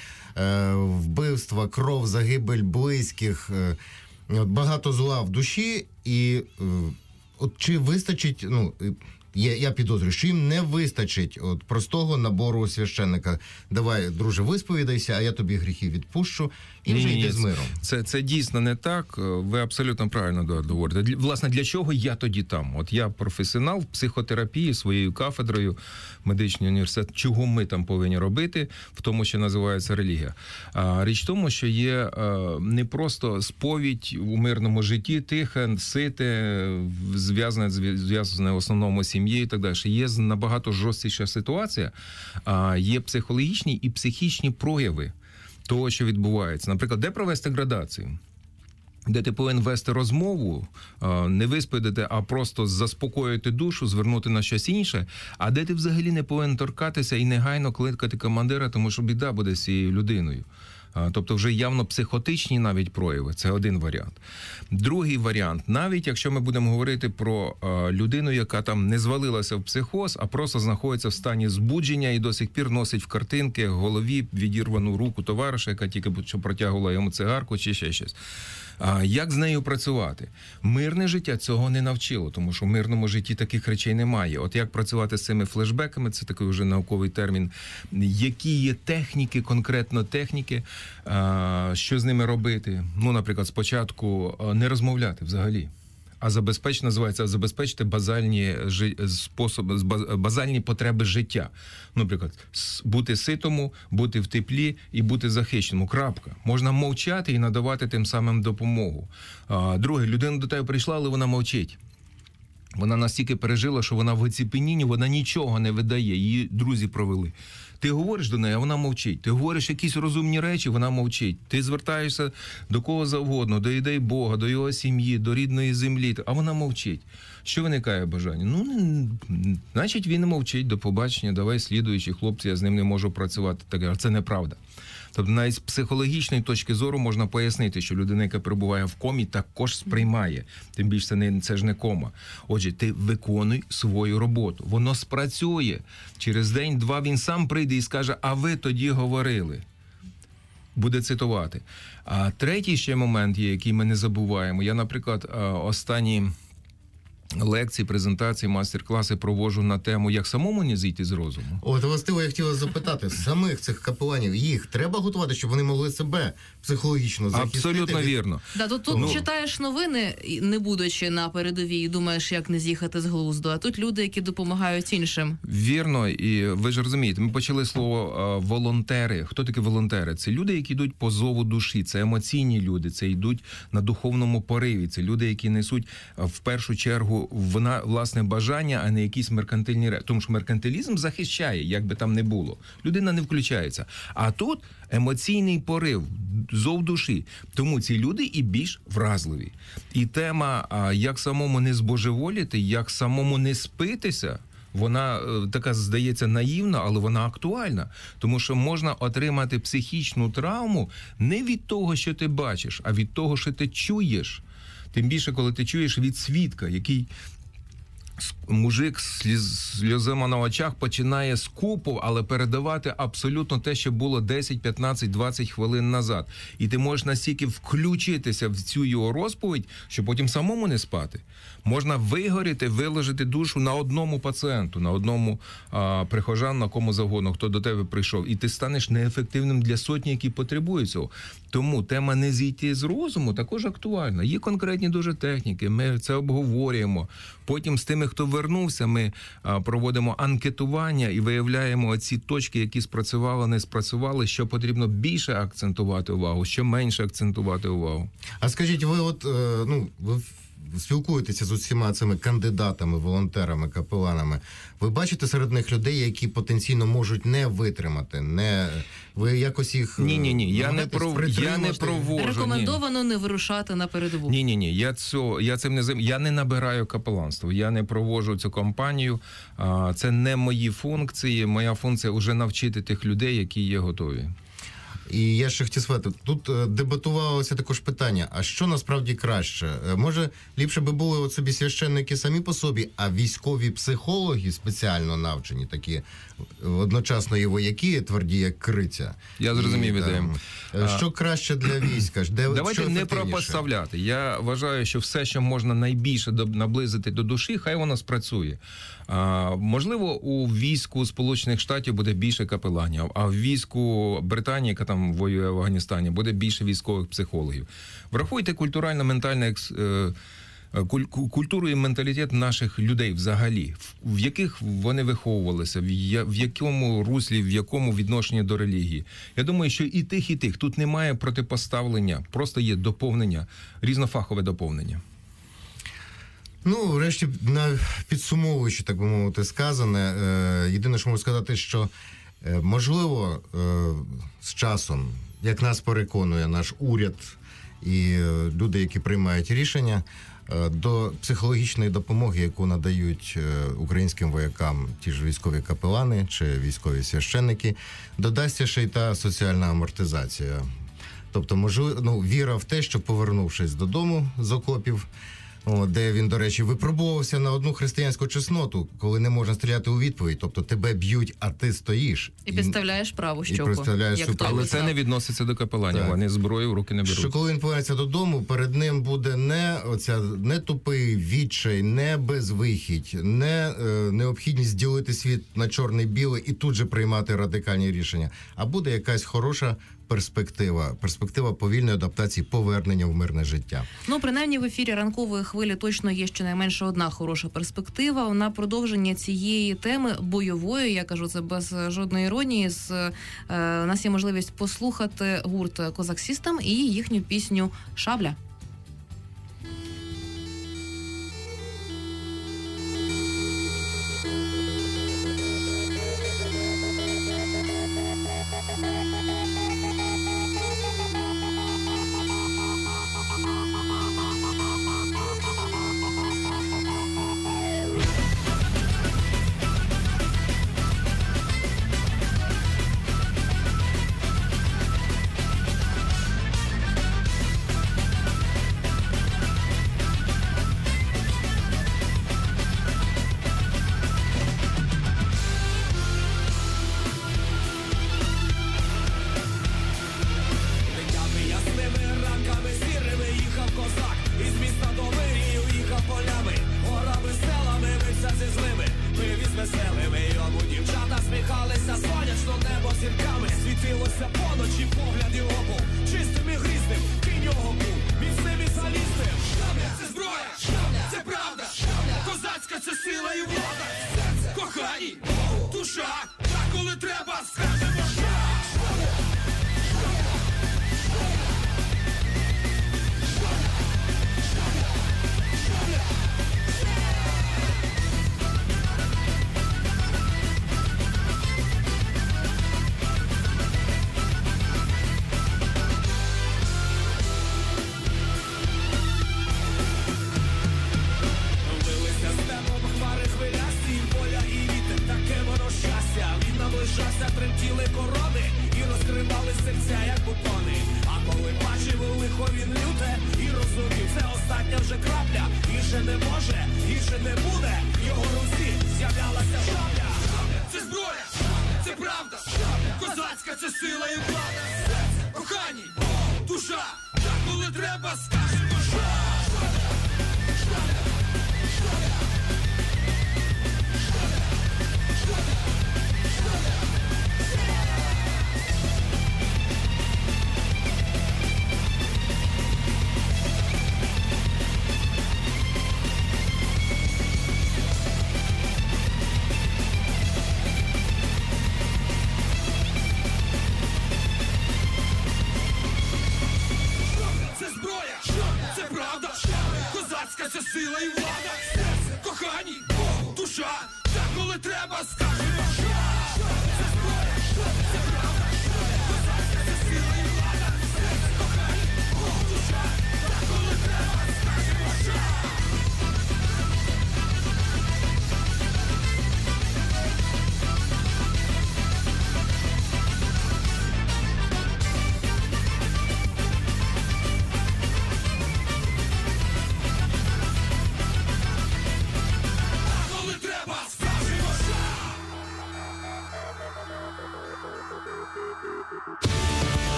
вбивства, кров, загибель близьких, багато зла в душі. І чи вистачить, я підозрюю, що їм не вистачить от простого набору священника. Давай, друже, висповідайся, а я тобі гріхи відпущу, і вже йди з миром. Це дійсно не так. Ви абсолютно правильно говорите. Власне, для чого я тоді там? От я професіонал в психотерапії своєю кафедрою, медичний університет. Чого ми там повинні робити в тому, що називається релігія? Річ в тому, що є не просто сповідь у мирному житті, тихе, сите, зв'язане в основному сім'єю і так далі. Є набагато жорсткіша ситуація, є психологічні і психічні прояви того, що відбувається. Наприклад, де провести градацію? Де ти повинен вести розмову, не висповідати, а просто заспокоїти душу, звернути на щось інше, а де ти взагалі не повинен торкатися і негайно кликати командира, тому що біда буде з цією людиною. Тобто вже явно психотичні навіть прояви. Це один варіант. Другий варіант. Навіть якщо ми будемо говорити про людину, яка там не звалилася в психоз, а просто знаходиться в стані збудження і до сих пір носить в картинки в голові відірвану руку товариша, яка тільки що протягувала йому цигарку чи ще щось. Як з нею працювати? Мирне життя цього не навчило, тому що в мирному житті таких речей немає. От як працювати з цими флешбеками, це такий вже науковий термін. Які є техніки, конкретно техніки, що з ними робити? Ну, наприклад, спочатку не розмовляти взагалі. А забезпечити базальні потреби життя. Наприклад, бути ситому, бути в теплі і бути захищеному. Крапка. Можна мовчати і надавати тим самим допомогу. Друге, людина до тебе прийшла, але вона мовчить. Вона настільки пережила, що вона в оціпенінні, вона нічого не видає, її друзі провели. Ти говориш до неї, а вона мовчить. Ти говориш якісь розумні речі, вона мовчить. Ти звертаєшся до кого завгодно, до ідей Бога, до його сім'ї, до рідної землі, а вона мовчить. Що виникає бажання? Ну, значить, він мовчить, до побачення, давай слідуючі хлопці, я з ним не можу працювати. Так, це неправда. Тобто навіть з психологічної точки зору можна пояснити, що людина, яка перебуває в комі, також сприймає. Тим більше це ж не кома. Отже, ти виконуй свою роботу. Воно спрацює. Через день-два він сам прийде і скаже, а ви тоді говорили. Буде цитувати. А третій ще момент є, який ми не забуваємо. Я, наприклад, останні лекції, презентації, мастер-класи проводжу на тему, як самому не зійти з розуму. От, властиво, я хотів вас запитати, самих цих капеланів, їх треба готувати, щоб вони могли себе психологічно захистити? Абсолютно вірно. Да, тут читаєш новини, не будучи на передовій, і думаєш, як не з'їхати з глузду, а тут люди, які допомагають іншим. Вірно, і ви ж розумієте, ми почали слово волонтери. Хто такі волонтери? Це люди, які йдуть по зову душі, це емоційні люди, це йдуть на духовному пориві, це люди, які несуть в першу чергу власне бажання, а не якісь меркантильні речі. Тому що меркантилізм захищає, як би там не було. Людина не включається. А тут емоційний порив, зов душі. Тому ці люди і більш вразливі. І тема, як самому не збожеволіти, як самому не спитися, вона така, здається, наївна, але вона актуальна. Тому що можна отримати психічну травму не від того, що ти бачиш, а від того, що ти чуєш. Тим більше, коли ти чуєш від свідка, який мужик з сльозами на очах починає скупо, але передавати абсолютно те, що було 10, 15, 20 хвилин назад. І ти можеш настільки включитися в цю його розповідь, що потім самому не спати. Можна вигоріти, виложити душу на одному пацієнту, на одному прихожан, на кому завгодно, хто до тебе прийшов. І ти станеш неефективним для сотні, які потребують цього. Тому тема не зійти з розуму також актуальна. Є конкретні дуже техніки, ми це обговорюємо. Потім з тими, хто вернувся, ми проводимо анкетування і виявляємо ці точки, які спрацювали, не спрацювали, що потрібно більше акцентувати увагу, що менше акцентувати увагу. А скажіть, ви ви спілкуєтеся з усіма цими кандидатами, волонтерами, капеланами. Ви бачите серед них людей, які потенційно можуть не витримати? Ви якось їх... Ні, я не проводжу. Рекомендовано не вирушати на передову. Ні, я цим не займаюся. Я не набираю капеланство, я не проводжу цю кампанію. Це не мої функції. Моя функція вже навчити тих людей, які є готові. І я ще хотів сказати, тут дебатувалося також питання, а що насправді краще? Може, ліпше би були от собі священники самі по собі, а військові психологи спеціально навчені, такі одночасно і вояки, тверді як криця. Я зрозумів ідею. Що краще для війська? Давайте не пропоставляти. Я вважаю, що все, що можна найбільше наблизити до душі, хай воно спрацює. Можливо, у війську Сполучених Штатів буде більше капеланів, а в війську Британії, яка там воює в Афганістані, буде більше військових психологів. Врахуйте культурально-ментальне культуру і менталітет наших людей взагалі, в яких вони виховувалися, в якому руслі, в якому відношенні до релігії. Я думаю, що і тих. Тут немає протипоставлення, просто є доповнення, різнофахове доповнення. Ну, врешті, підсумовуючи, так би мовити, сказане, єдине, що можу сказати, що, можливо, з часом, як нас переконує наш уряд і люди, які приймають рішення, до психологічної допомоги, яку надають українським воякам ті ж військові капелани чи військові священники, додасться ще й та соціальна амортизація. Тобто, можливо, віра в те, що, повернувшись додому з окопів, де він, до речі, випробувався на одну християнську чесноту, коли не можна стріляти у відповідь. Тобто тебе б'ють, а ти стоїш. І підставляєш праву щоку. Але це не відноситься до капеланів. Так. Вони зброю в руки не беруть. Що коли він повернеться додому, перед ним буде не тупий відчай, не безвихідь, не необхідність ділити світ на чорне-біле і тут же приймати радикальні рішення, а буде якась хороша перспектива повільної адаптації, повернення в мирне життя. Ну, принаймні в ефірі ранкової хвилі точно є щонайменше одна хороша перспектива. На продовження цієї теми бойової, я кажу це без жодної іронії, у нас є можливість послухати гурт Козак Сістем і їхню пісню «Шабля».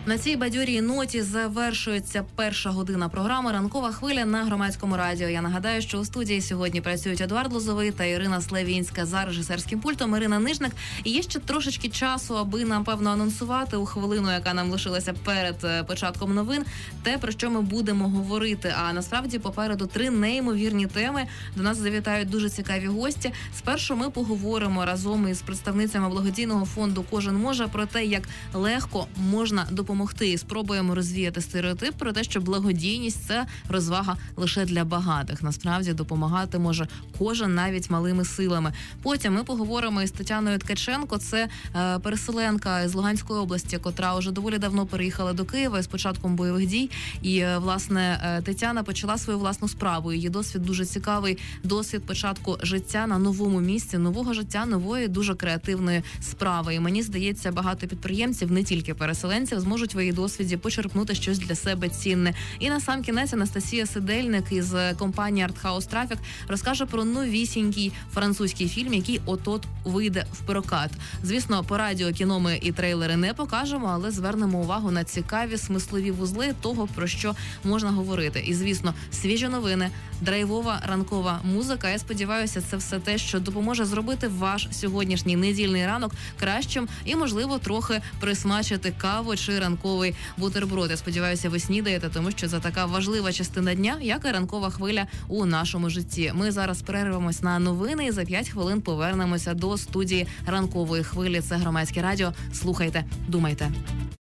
На цій бадьорій ноті завершується перша година програми «Ранкова хвиля» на Громадському радіо. Я нагадаю, що у студії сьогодні працюють Едуард Лозовий та Ірина Славінська за режисерським пультом. Ірина Нижник. І є ще трошечки часу, аби, напевно, анонсувати у хвилину, яка нам лишилася перед початком новин, те, про що ми будемо говорити. А насправді попереду 3 неймовірні теми. До нас завітають дуже цікаві гості. Спершу ми поговоримо разом із представницями благодійного фонду «Кожен може» про те, як легко можна допомогти. Спробуємо розвіяти стереотип про те, що благодійність – це розвага лише для багатих. Насправді допомагати може кожен, навіть малими силами. Потім ми поговоримо із Тетяною Ткаченко. Це переселенка з Луганської області, котра вже доволі давно переїхала до Києва з початком бойових дій. І, власне, Тетяна почала свою власну справу. Її досвід дуже цікавий. Досвід початку життя на новому місці, нового життя, нової, дуже креативної справи. І мені здається, багато підприємців, не тільки переселенців, зможуть в її досвіді почерпнути щось для себе цінне. І на сам кінець Анастасія Сидельник із компанії Артхаус Трафік розкаже про новісінький французький фільм, який от-от вийде в прокат. Звісно, по радіо кіно ми і трейлери не покажемо, але звернемо увагу на цікаві смислові вузли того, про що можна говорити. І, звісно, свіжі новини, драйвова ранкова музика. Я сподіваюся, це все те, що допоможе зробити ваш сьогоднішній недільний ранок кращим і, можливо, трохи присмачити каву чи ранковий бутерброд. Я сподіваюся, ви снідаєте, тому що це така важлива частина дня, як і ранкова хвиля у нашому житті. Ми зараз перервемось на новини і за 5 хвилин повернемося до студії ранкової хвилі. Це Громадське радіо. Слухайте, думайте.